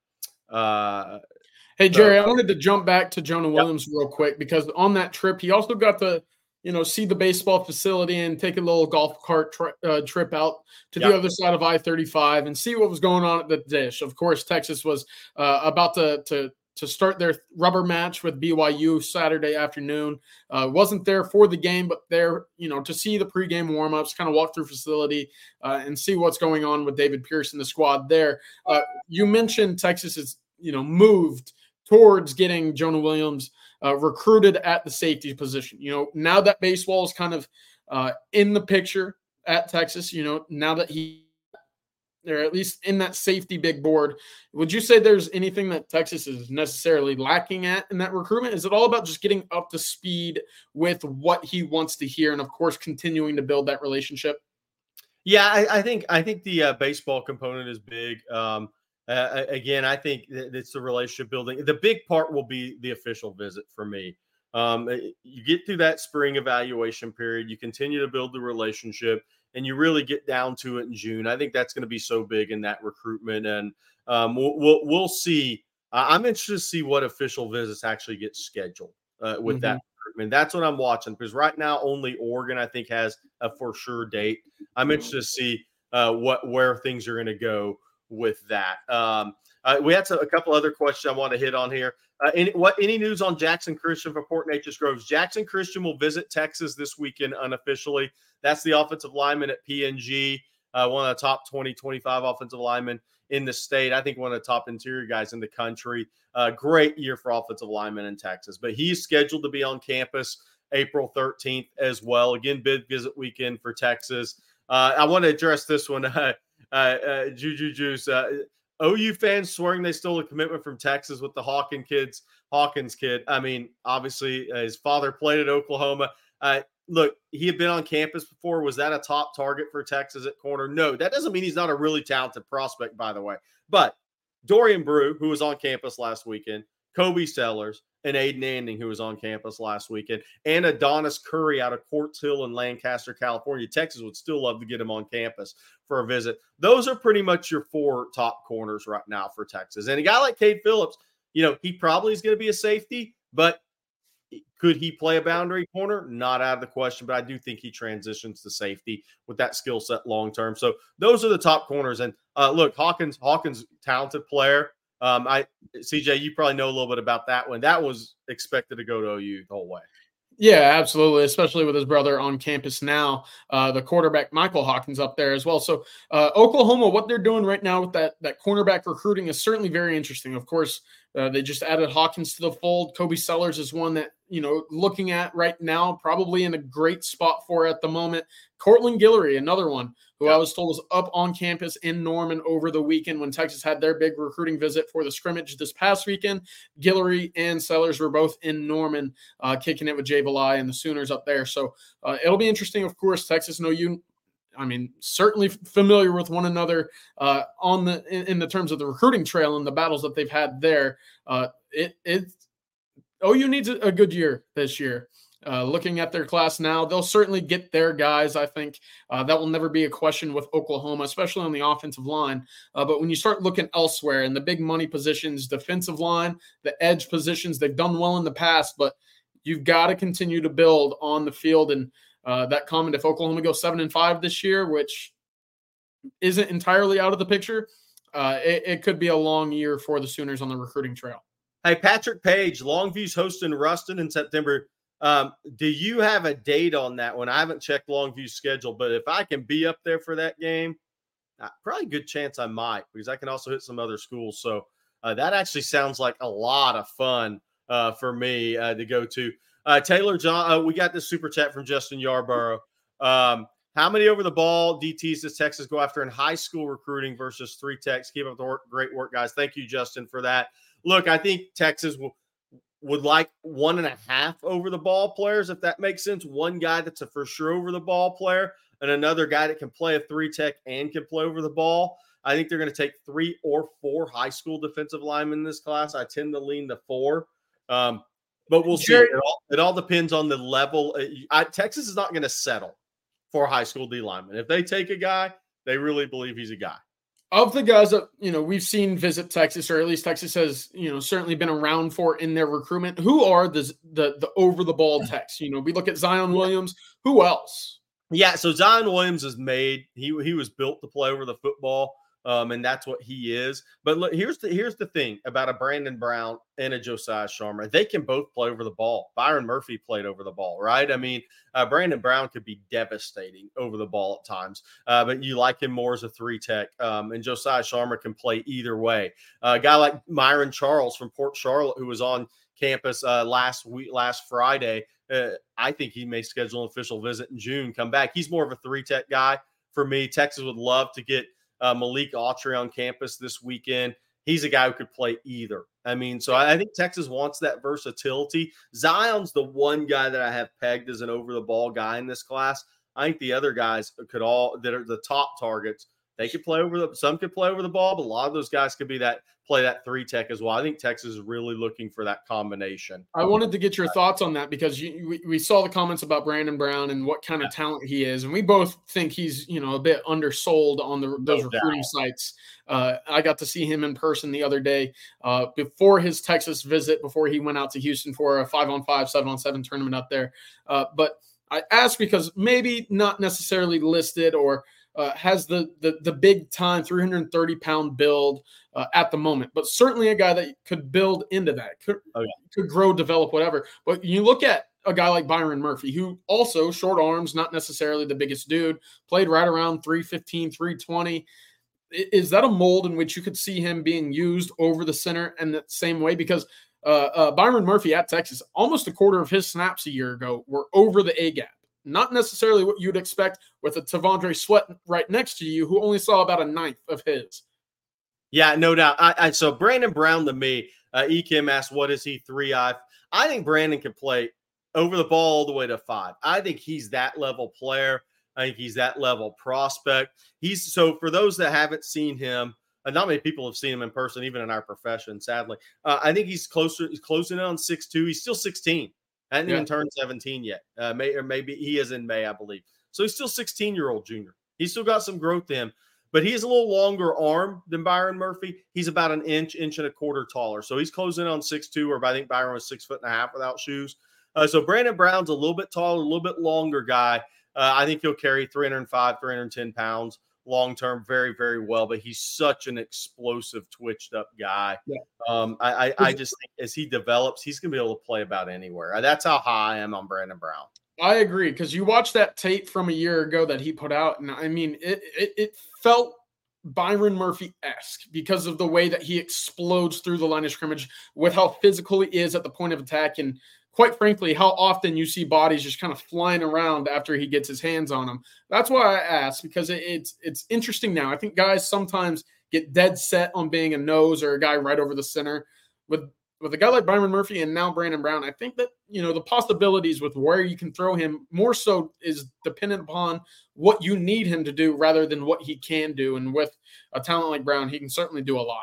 Speaker 1: uh,
Speaker 2: hey, Jerry, uh, I wanted to jump back to Jonah Williams yep. real quick, because on that trip, he also got to, you know, see the baseball facility and take a little golf cart tri- uh, trip out to yep. the other side of I thirty-five and see what was going on at the dish. Of course, Texas was uh, about to, to to start their rubber match with B Y U Saturday afternoon. Uh, wasn't there for the game, but there, you know, to see the pregame warmups, kind of walk through facility uh, and see what's going on with David Pierce and the squad there. Uh, you mentioned Texas has, you know, moved towards getting Jonah Williams Uh, recruited at the safety position. You know, now that baseball is kind of uh, in the picture at Texas, you know, now that he, they're at least in that safety big board, would you say there's anything that Texas is necessarily lacking at in that recruitment? Is it all about just getting up to speed with what he wants to hear and, of course, continuing to build that relationship?
Speaker 1: Yeah, I, I think I think the uh, baseball component is big. Um, Uh, again, I think it's the relationship building. The big part will be the official visit for me. Um, you get through that spring evaluation period, you continue to build the relationship, and you really get down to it in June. I think that's going to be so big in that recruitment, and um, we'll, we'll we'll see. I'm interested to see what official visits actually get scheduled uh, with mm-hmm. that recruitment. That's what I'm watching, because right now only Oregon, I think, has a for sure date. I'm interested to see uh, what where things are going to go with that. Um, uh, we had a couple other questions I want to hit on here. Uh, any, what any news on Jackson Christian for Port Neches Groves? Jackson Christian will visit Texas this weekend unofficially. That's the offensive lineman at P N G, uh, one of the top twenty, twenty-five offensive linemen in the state. I think one of the top interior guys in the country. Uh, great year for offensive linemen in Texas. But he's scheduled to be on campus April thirteenth as well. Again, big visit weekend for Texas. Uh, I want to address this one. Uh, Uh, uh, Juju Juice, uh, O U fans swearing they stole a commitment from Texas with the Hawkins kids. Hawkins kid. I mean, obviously, uh, his father played at Oklahoma. Uh, look, he had been on campus before. Was that a top target for Texas at corner? No, that doesn't mean he's not a really talented prospect, by the way. But Dorian Brew, who was on campus last weekend, Kobe Sellers, and Aiden Anding, who was on campus last weekend, and Adonis Curry out of Quartz Hill in Lancaster, California. Texas would still love to get him on campus for a visit. Those are pretty much your four top corners right now for Texas. And a guy like Cade Phillips, you know, he probably is going to be a safety, but could he play a boundary corner? Not out of the question, but I do think he transitions to safety with that skill set long term. So those are the top corners. And uh, look, Hawkins, Hawkins, talented player. Um, I C J, you probably know a little bit about that one. That was expected to go to O U the whole way.
Speaker 2: Yeah, absolutely, especially with his brother on campus now, uh, the quarterback Michael Hawkins up there as well. So uh, Oklahoma, what they're doing right now with that that cornerback recruiting is certainly very interesting. Of course, uh, they just added Hawkins to the fold. Kobe Sellers is one that, you know, looking at right now, probably in a great spot for at the moment. Cortland Guillory, another one who yeah. I was told was up on campus in Norman over the weekend when Texas had their big recruiting visit for the scrimmage this past weekend. Guillory and Sellers were both in Norman, uh, kicking it with Jay Valai and the Sooners up there. So uh, it'll be interesting, of course. Texas and O U, I mean, certainly familiar with one another uh, on the in, in the terms of the recruiting trail and the battles that they've had there. Uh, it it O U needs a good year this year. Uh, looking at their class now, they'll certainly get their guys. I think uh, that will never be a question with Oklahoma, especially on the offensive line. Uh, but when you start looking elsewhere in the big money positions, defensive line, the edge positions, they've done well in the past, but you've got to continue to build on the field. And uh, that comment, if Oklahoma goes seven and five this year, which isn't entirely out of the picture, uh, it, it could be a long year for the Sooners on the recruiting trail.
Speaker 1: Hey, Patrick Page, Longview's hosting Ruston in September. Um, do you have a date on that one? I haven't checked Longview's schedule, but if I can be up there for that game, uh, probably a good chance I might, because I can also hit some other schools. So uh, that actually sounds like a lot of fun uh, for me uh, to go to. Uh, Taylor John, uh, we got this super chat from Justin Yarborough. Um, how many over the ball D Ts does Texas go after in high school recruiting versus three techs? Keep up the work. Great work, guys. Thank you, Justin, for that. Look, I think Texas will would like one and a half over the ball players, if that makes sense. One guy that's a for sure over the ball player and another guy that can play a three tech and can play over the ball. I think they're going to take three or four high school defensive linemen in this class. I tend to lean the four, um, but we'll see. It all, it all depends on the level. I, Texas is not going to settle for a high school D lineman. If they take a guy, they really believe he's a guy.
Speaker 2: Of the guys that, you know, we've seen visit Texas, or at least Texas has, you know, certainly been around for in their recruitment, who are the the, the over-the-ball techs? You know, we look at Zion Williams. Who else?
Speaker 1: Yeah, so Zion Williams is made. He he was built to play over the football, um, and that's what he is. But look, here's the here's the thing about a Brandon Brown and a Josiah Sharma. They can both play over the ball. Byron Murphy played over the ball, right? I mean, uh, Brandon Brown could be devastating over the ball at times, uh, but you like him more as a three tech. Um, and Josiah Sharma can play either way. Uh, a guy like Myron Charles from Port Charlotte, who was on campus uh, last week, last Friday. Uh, I think he may schedule an official visit in June, come back. He's more of a three-tech guy for me. Texas would love to get uh, Malik Autry on campus this weekend. He's a guy who could play either. I mean, so I, I think Texas wants that versatility. Zion's the one guy that I have pegged as an over-the-ball guy in this class. I think the other guys could all – that are the top targets, they could play over the – some could play over the ball, but a lot of those guys could be that – play that three tech as well. I think Texas is really looking for that combination.
Speaker 2: I wanted to get your thoughts on that because you, we, we saw the comments about Brandon Brown and what kind of talent he is. And we both think he's, you know, a bit undersold on the, those no recruiting doubt. sites. Uh, I got to see him in person the other day uh, before his Texas visit, before he went out to Houston for a five on five, seven on seven tournament up there. Uh, but I asked because maybe not necessarily listed or Uh, has the, the the big time three hundred thirty pound build uh, at the moment, but certainly a guy that could build into that, could,
Speaker 1: oh, yeah.
Speaker 2: could grow, develop, whatever. But you look at a guy like Byron Murphy, who also short arms, not necessarily the biggest dude, played right around three fifteen, three twenty. Is that a mold in which you could see him being used over the center in the same way? Because uh, uh, Byron Murphy at Texas, almost a quarter of his snaps a year ago were over the A gap. Not necessarily what you'd expect with a Tavondre Sweat right next to you, who only saw about a ninth of his.
Speaker 1: Yeah, no doubt. I, I, so Brandon Brown to me, uh, E. Kim asked, what is he, three I? I think Brandon can play over the ball all the way to five. I think he's that level player. I think he's that level prospect. He's so for those that haven't seen him, uh, not many people have seen him in person, even in our profession, sadly. Uh, I think he's closer. He's closing in on six two. He's still sixteen. Hasn't yeah. even turned seventeen yet. Uh, may, or maybe he is in May, I believe. So he's still sixteen-year-old junior. He's still got some growth in him. but he has a little longer arm than Byron Murphy. He's about an inch, inch and a quarter taller. So he's closing in on six two, or I think Byron was six foot and a half without shoes. Uh, so Brandon Brown's a little bit taller, a little bit longer guy. Uh, I think he'll carry three oh five, three hundred ten pounds long-term very, very well, but he's such an explosive, twitched-up guy. Yeah. Um, I, I, I just think as he develops, he's going to be able to play about anywhere. That's how high I am on Brandon Brown.
Speaker 2: I agree, because you watch that tape from a year ago that he put out, and I mean, it it, it felt Byron Murphy-esque because of the way that he explodes through the line of scrimmage with how physical he is at the point of attack, and quite frankly, how often you see bodies just kind of flying around after he gets his hands on them. That's why I asked, because it, it's it's interesting now. I think guys sometimes get dead set on being a nose or a guy right over the center. With with a guy like Byron Murphy and now Brandon Brown, I think that, you know, the possibilities with where you can throw him more so is dependent upon what you need him to do rather than what he can do. And with a talent like Brown, he can certainly do a lot.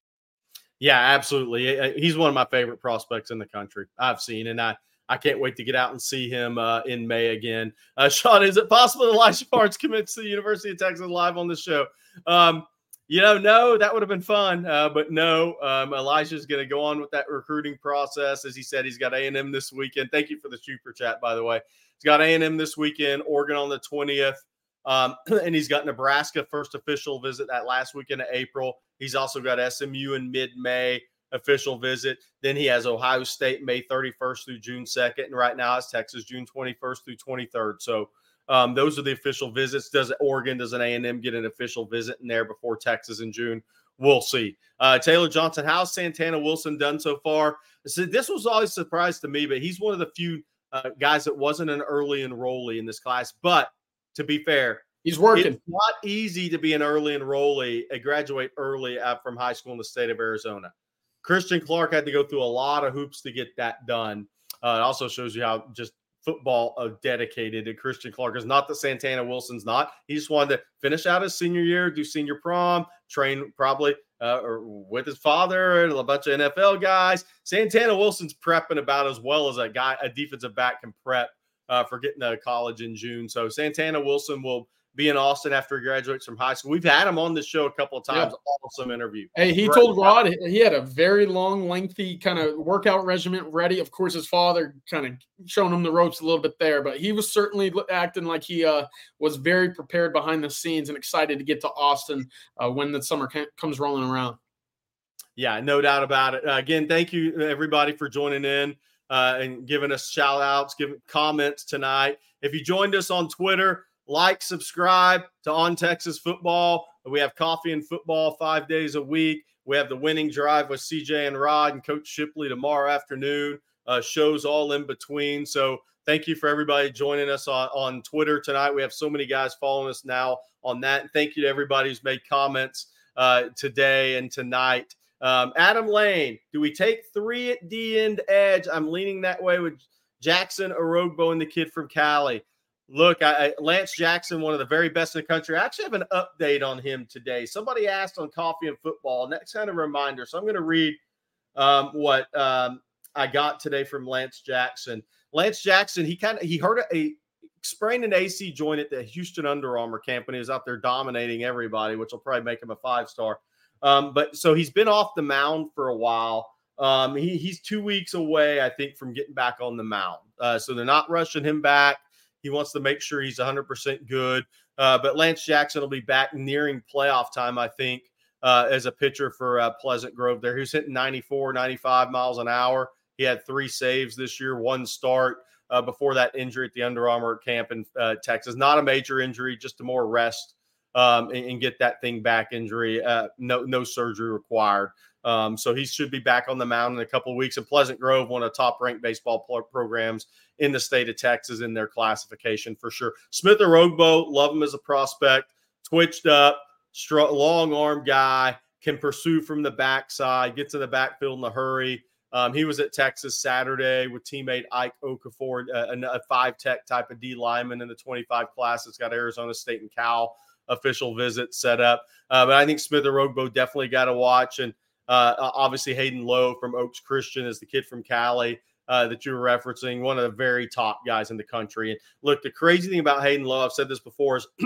Speaker 1: Yeah, absolutely. He's one of my favorite prospects in the country I've seen, and I, I can't wait to get out and see him uh, in May again. Uh, Sean, is it possible that Elijah Barnes commits to the University of Texas live on the show? Um, you know, no, that would have been fun, uh, but no. Um, Elijah's going to go on with that recruiting process. As he said, he's got A and M this weekend. Thank you for the super chat, by the way. He's got A and M this weekend, Oregon on the twentieth. Um, and he's got Nebraska first official visit that last weekend of April. He's also got S M U in mid-May official visit. Then he has Ohio State May thirty-first through June second. And right now it's Texas June twenty-first through twenty-third. So um, those are the official visits. Does Oregon, does an A and M get an official visit in there before Texas in June? We'll see. Uh, Taylor Johnson, how's Santana Wilson done so far? So this was always a surprise to me, but he's one of the few uh, guys that wasn't an early enrollee in this class. But to be fair,
Speaker 2: he's working.
Speaker 1: It's not easy to be an early enrollee and graduate early out from high school in the state of Arizona. Christian Clark had to go through a lot of hoops to get that done. Uh, it also shows you how just football uh, dedicated to Christian Clark is. Not that Santana Wilson's not. He just wanted to finish out his senior year, do senior prom, train probably uh, or with his father and a bunch of N F L guys. Santana Wilson's prepping about as well as a guy, a defensive back can prep uh, for getting to college in June. So Santana Wilson will be in Austin after he graduates from high school. We've had him on the show a couple of times. Yeah. Awesome interview.
Speaker 2: Hey, he Great told Rod he had a very long, lengthy kind of workout regimen ready. Of course, his father kind of showing him the ropes a little bit there, but he was certainly acting like he uh, was very prepared behind the scenes and excited to get to Austin uh, when the summer comes rolling around.
Speaker 1: Yeah, no doubt about it. Uh, again, thank you everybody for joining in uh, and giving us shout outs, giving comments tonight. If you joined us on Twitter, like, subscribe to On Texas Football. We have coffee and football five days a week. We have the winning drive with C J and Rod and Coach Shipley tomorrow afternoon. Uh, shows all in between. So thank you for everybody joining us on, on Twitter tonight. We have so many guys following us now on that. And thank you to everybody who's made comments uh, today and tonight. Um, Adam Lane, do we take three at D-end edge? I'm leaning that way with Jackson Orogbo and the kid from Cali. Look, I, I, Lance Jackson, one of the very best in the country. I actually have an update on him today. Somebody asked on Coffee and Football, and that's kind of a reminder. So I'm going to read um, what um, I got today from Lance Jackson. Lance Jackson, he kind of he hurt a, a sprained an A C joint at the Houston Under Armour camp, and he was out there dominating everybody, which will probably make him a five-star. Um, but so he's been off the mound for a while. Um, he, he's two weeks away, I think, from getting back on the mound. Uh, so they're not rushing him back. He wants to make sure he's one hundred percent good. Uh, but Lance Jackson will be back nearing playoff time, I think, uh, as a pitcher for uh, Pleasant Grove there. He was hitting ninety-four, ninety-five miles an hour. He had three saves this year, one start uh, before that injury at the Under Armour camp in uh, Texas. Not a major injury, just a more rest um, and, and get that thing back injury. Uh, no, no surgery required. Um, so he should be back on the mound in a couple of weeks. And Pleasant Grove, one of the top-ranked baseball pro- programs in the state of Texas in their classification for sure. Smith Orogbo, love him as a prospect, twitched up, str- long-arm guy, can pursue from the backside, gets in the backfield in a hurry. Um, he was at Texas Saturday with teammate Ike Okafor, a, a five-tech type of D lineman in the twenty-five class that's got Arizona State and Cal official visits set up. Uh, but I think Smith Orogbo definitely got to watch. And Uh, obviously, Hayden Lowe from Oaks Christian is the kid from Cali uh, that you were referencing, one of the very top guys in the country. And look, the crazy thing about Hayden Lowe, I've said this before, is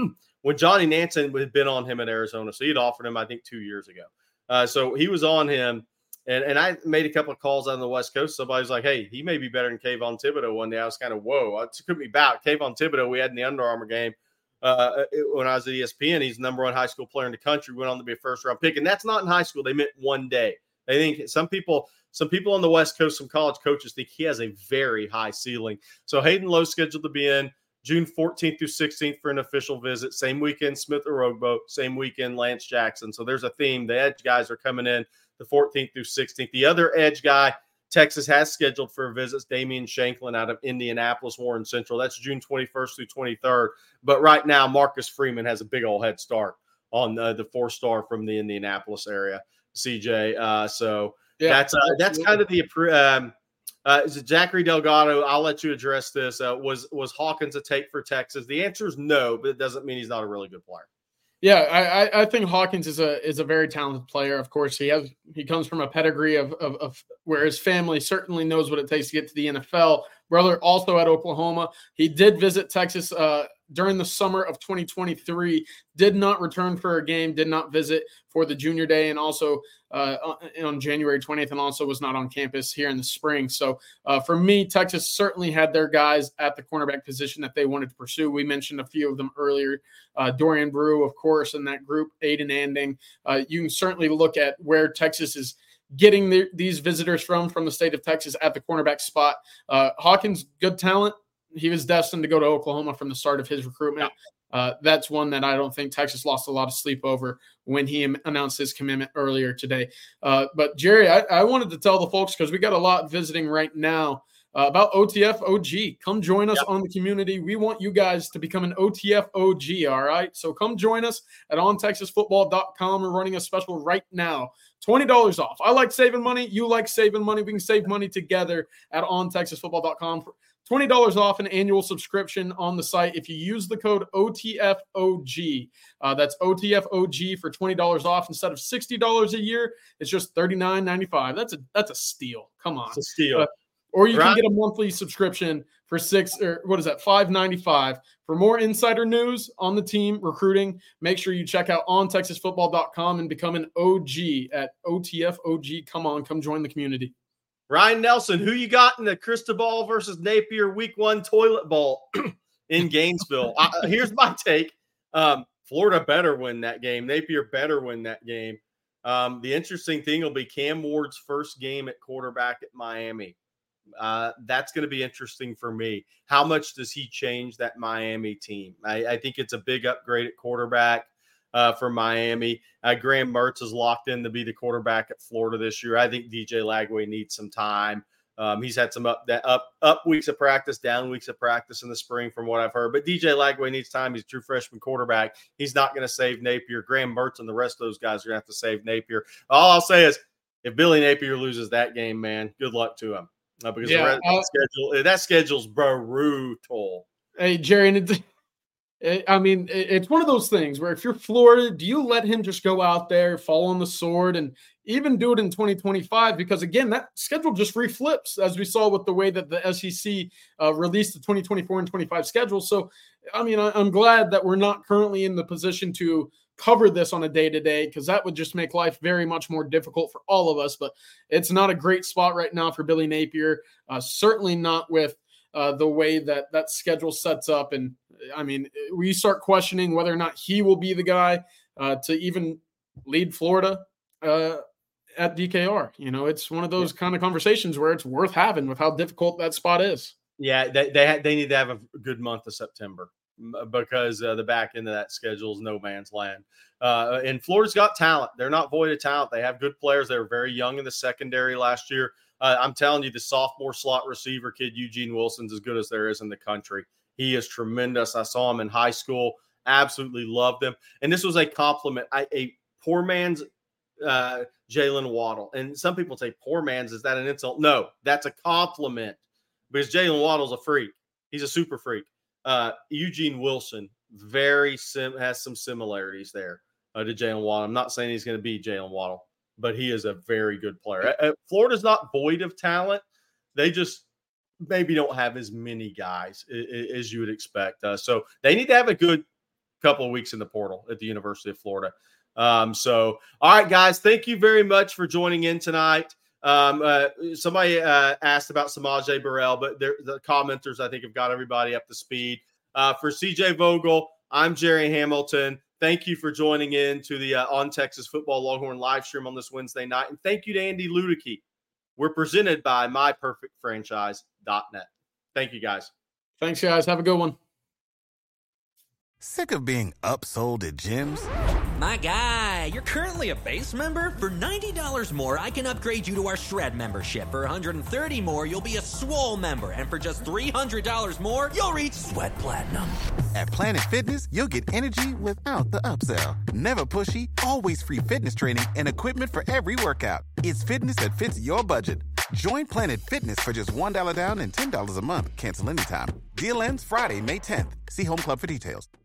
Speaker 1: when Johnny Nansen had been on him at Arizona. So he'd offered him, I think, two years ago. Uh, so he was on him. And, and I made a couple of calls on the West Coast. Somebody's like, hey, he may be better than Kayvon Thibodeau one day. I was kind of, whoa. It took me back. Kayvon Thibodeau, we had in the Under Armour game uh, when I was at E S P N. He's the number one high school player in the country, went on to be a first-round pick. And that's not in high school. They meant one day. They think some people some people on the West Coast, some college coaches think he has a very high ceiling. So Hayden Lowe's scheduled to be in June fourteenth through sixteenth for an official visit. Same weekend, Smith Orogbo. Same weekend, Lance Jackson. So there's a theme. The edge guys are coming in the fourteenth through sixteenth. The other edge guy Texas has scheduled for visits, Damian Shanklin out of Indianapolis, Warren Central. That's June twenty-first through twenty-third. But right now, Marcus Freeman has a big old head start on uh, the four-star from the Indianapolis area, C J. Uh, so yeah, that's uh, that's kind of the um, uh, is it Zachary Delgado? I'll let you address this. Uh, was was Hawkins a take for Texas? The answer is no, but it doesn't mean he's not a really good player.
Speaker 2: Yeah, I, I think Hawkins is a is a very talented player. Of course, he has he comes from a pedigree of, of of where his family certainly knows what it takes to get to the N F L. Brother also at Oklahoma. He did visit Texas uh, during the summer of twenty twenty-three. Did not return for a game. Did not visit for the junior day, and also uh, on January twentieth, and also was not on campus here in the spring. So uh, for me, Texas certainly had their guys at the cornerback position that they wanted to pursue. We mentioned a few of them earlier. Uh, Dorian Brew, of course, in that group. Aiden Anding. Uh, you can certainly look at where Texas is getting the, these visitors from, from the state of Texas at the cornerback spot. Uh, Hawkins, good talent. He was destined to go to Oklahoma from the start of his recruitment. Uh, that's one that I don't think Texas lost a lot of sleep over when he announced his commitment earlier today. Uh, but, Jerry, I, I wanted to tell the folks, because we got a lot visiting right now, uh, about O T F O G. Come join us yep. on the community. We want you guys to become an O T F O G, all right? So come join us at on texas football dot com. We're running a special right now. twenty dollars off. I like saving money. You like saving money. We can save money together at on texas football dot com. For twenty dollars off an annual subscription on the site if you use the code O T F O G. Uh, that's O T F O G for twenty dollars off instead of sixty dollars a year. It's just thirty-nine ninety-five. That's a that's a steal. Come on.
Speaker 1: It's a steal.
Speaker 2: Uh, or you
Speaker 1: right.
Speaker 2: can get a monthly subscription for six or what is that? five ninety-five. For more insider news on the team recruiting, make sure you check out on texas football dot com and become an O G at O T F O G. Come on, come join the community.
Speaker 1: Ryan Nelson, who you got in the Cristobal versus Napier week one toilet bowl in Gainesville? uh, here's my take. Um, Florida better win that game. Napier better win that game. Um, the interesting thing will be Cam Ward's first game at quarterback at Miami. Uh, that's going to be interesting for me. How much does he change that Miami team? I, I think it's a big upgrade at quarterback uh, for Miami. Uh, Graham Mertz is locked in to be the quarterback at Florida this year. I think D J Lagway needs some time. Um, he's had some up, up up weeks of practice, down weeks of practice in the spring from what I've heard. But D J Lagway needs time. He's a true freshman quarterback. He's not going to save Napier. Graham Mertz and the rest of those guys are going to have to save Napier. All I'll say is if Billy Napier loses that game, man, good luck to him. Uh, because yeah, the rest uh, of the schedule, that schedule's brutal.
Speaker 2: Hey, Jerry, and it, it, I mean, it, it's one of those things where if you're Florida, do you let him just go out there, fall on the sword, and even do it in twenty twenty-five? Because, again, that schedule just reflips, as we saw with the way that the S E C uh, released the twenty twenty-four and twenty-five schedule. So, I mean, I, I'm glad that we're not currently in the position to cover this on a day-to-day, because that would just make life very much more difficult for all of us. But it's not a great spot right now for Billy Napier, uh, certainly not with uh, the way that that schedule sets up. And I mean, we start questioning whether or not he will be the guy uh, to even lead Florida uh, at D K R. You know, it's one of those yeah. kind of conversations where it's worth having with how difficult that spot is.
Speaker 1: Yeah, they they, ha- they need to have a good month of September, because uh, the back end of that schedule is no man's land. Uh, and Florida's got talent. They're not void of talent. They have good players. They were very young in the secondary last year. Uh, I'm telling you, the sophomore slot receiver kid, Eugene Wilson's as good as there is in the country. He is tremendous. I saw him in high school. Absolutely loved him. And this was a compliment. I, a poor man's uh, Jalen Waddle. And some people say poor man's, is that an insult? No, that's a compliment, because Jalen Waddle's a freak. He's a super freak. Uh, Eugene Wilson very sim has some similarities there uh, to Jalen Waddle. I'm not saying he's going to be Jalen Waddle, but he is a very good player. Uh, Florida's not void of talent. They just maybe don't have as many guys as you would expect. Uh, so they need to have a good couple of weeks in the portal at the University of Florida. Um, so, all right, guys, thank you very much for joining in tonight. Um, uh, somebody uh, asked about Samaje Burrell, but the commenters, I think, have got everybody up to speed. Uh, for C J Vogel, I'm Jerry Hamilton. Thank you for joining in to the uh, On Texas Football Longhorn live stream on this Wednesday night. And thank you to Andy Ludicky. We're presented by my perfect franchise dot net. Thank you, guys.
Speaker 2: Thanks, guys. Have a good one.
Speaker 5: Sick of being upsold at gyms?
Speaker 6: My guy, you're currently a base member? For ninety dollars more, I can upgrade you to our Shred membership. For one hundred thirty dollars more, you'll be a Swole member. And for just three hundred dollars more, you'll reach Sweat Platinum.
Speaker 5: At Planet Fitness, you'll get energy without the upsell. Never pushy, always free fitness training and equipment for every workout. It's fitness that fits your budget. Join Planet Fitness for just one dollar down and ten dollars a month. Cancel anytime. Deal ends Friday, May tenth. See Home Club for details.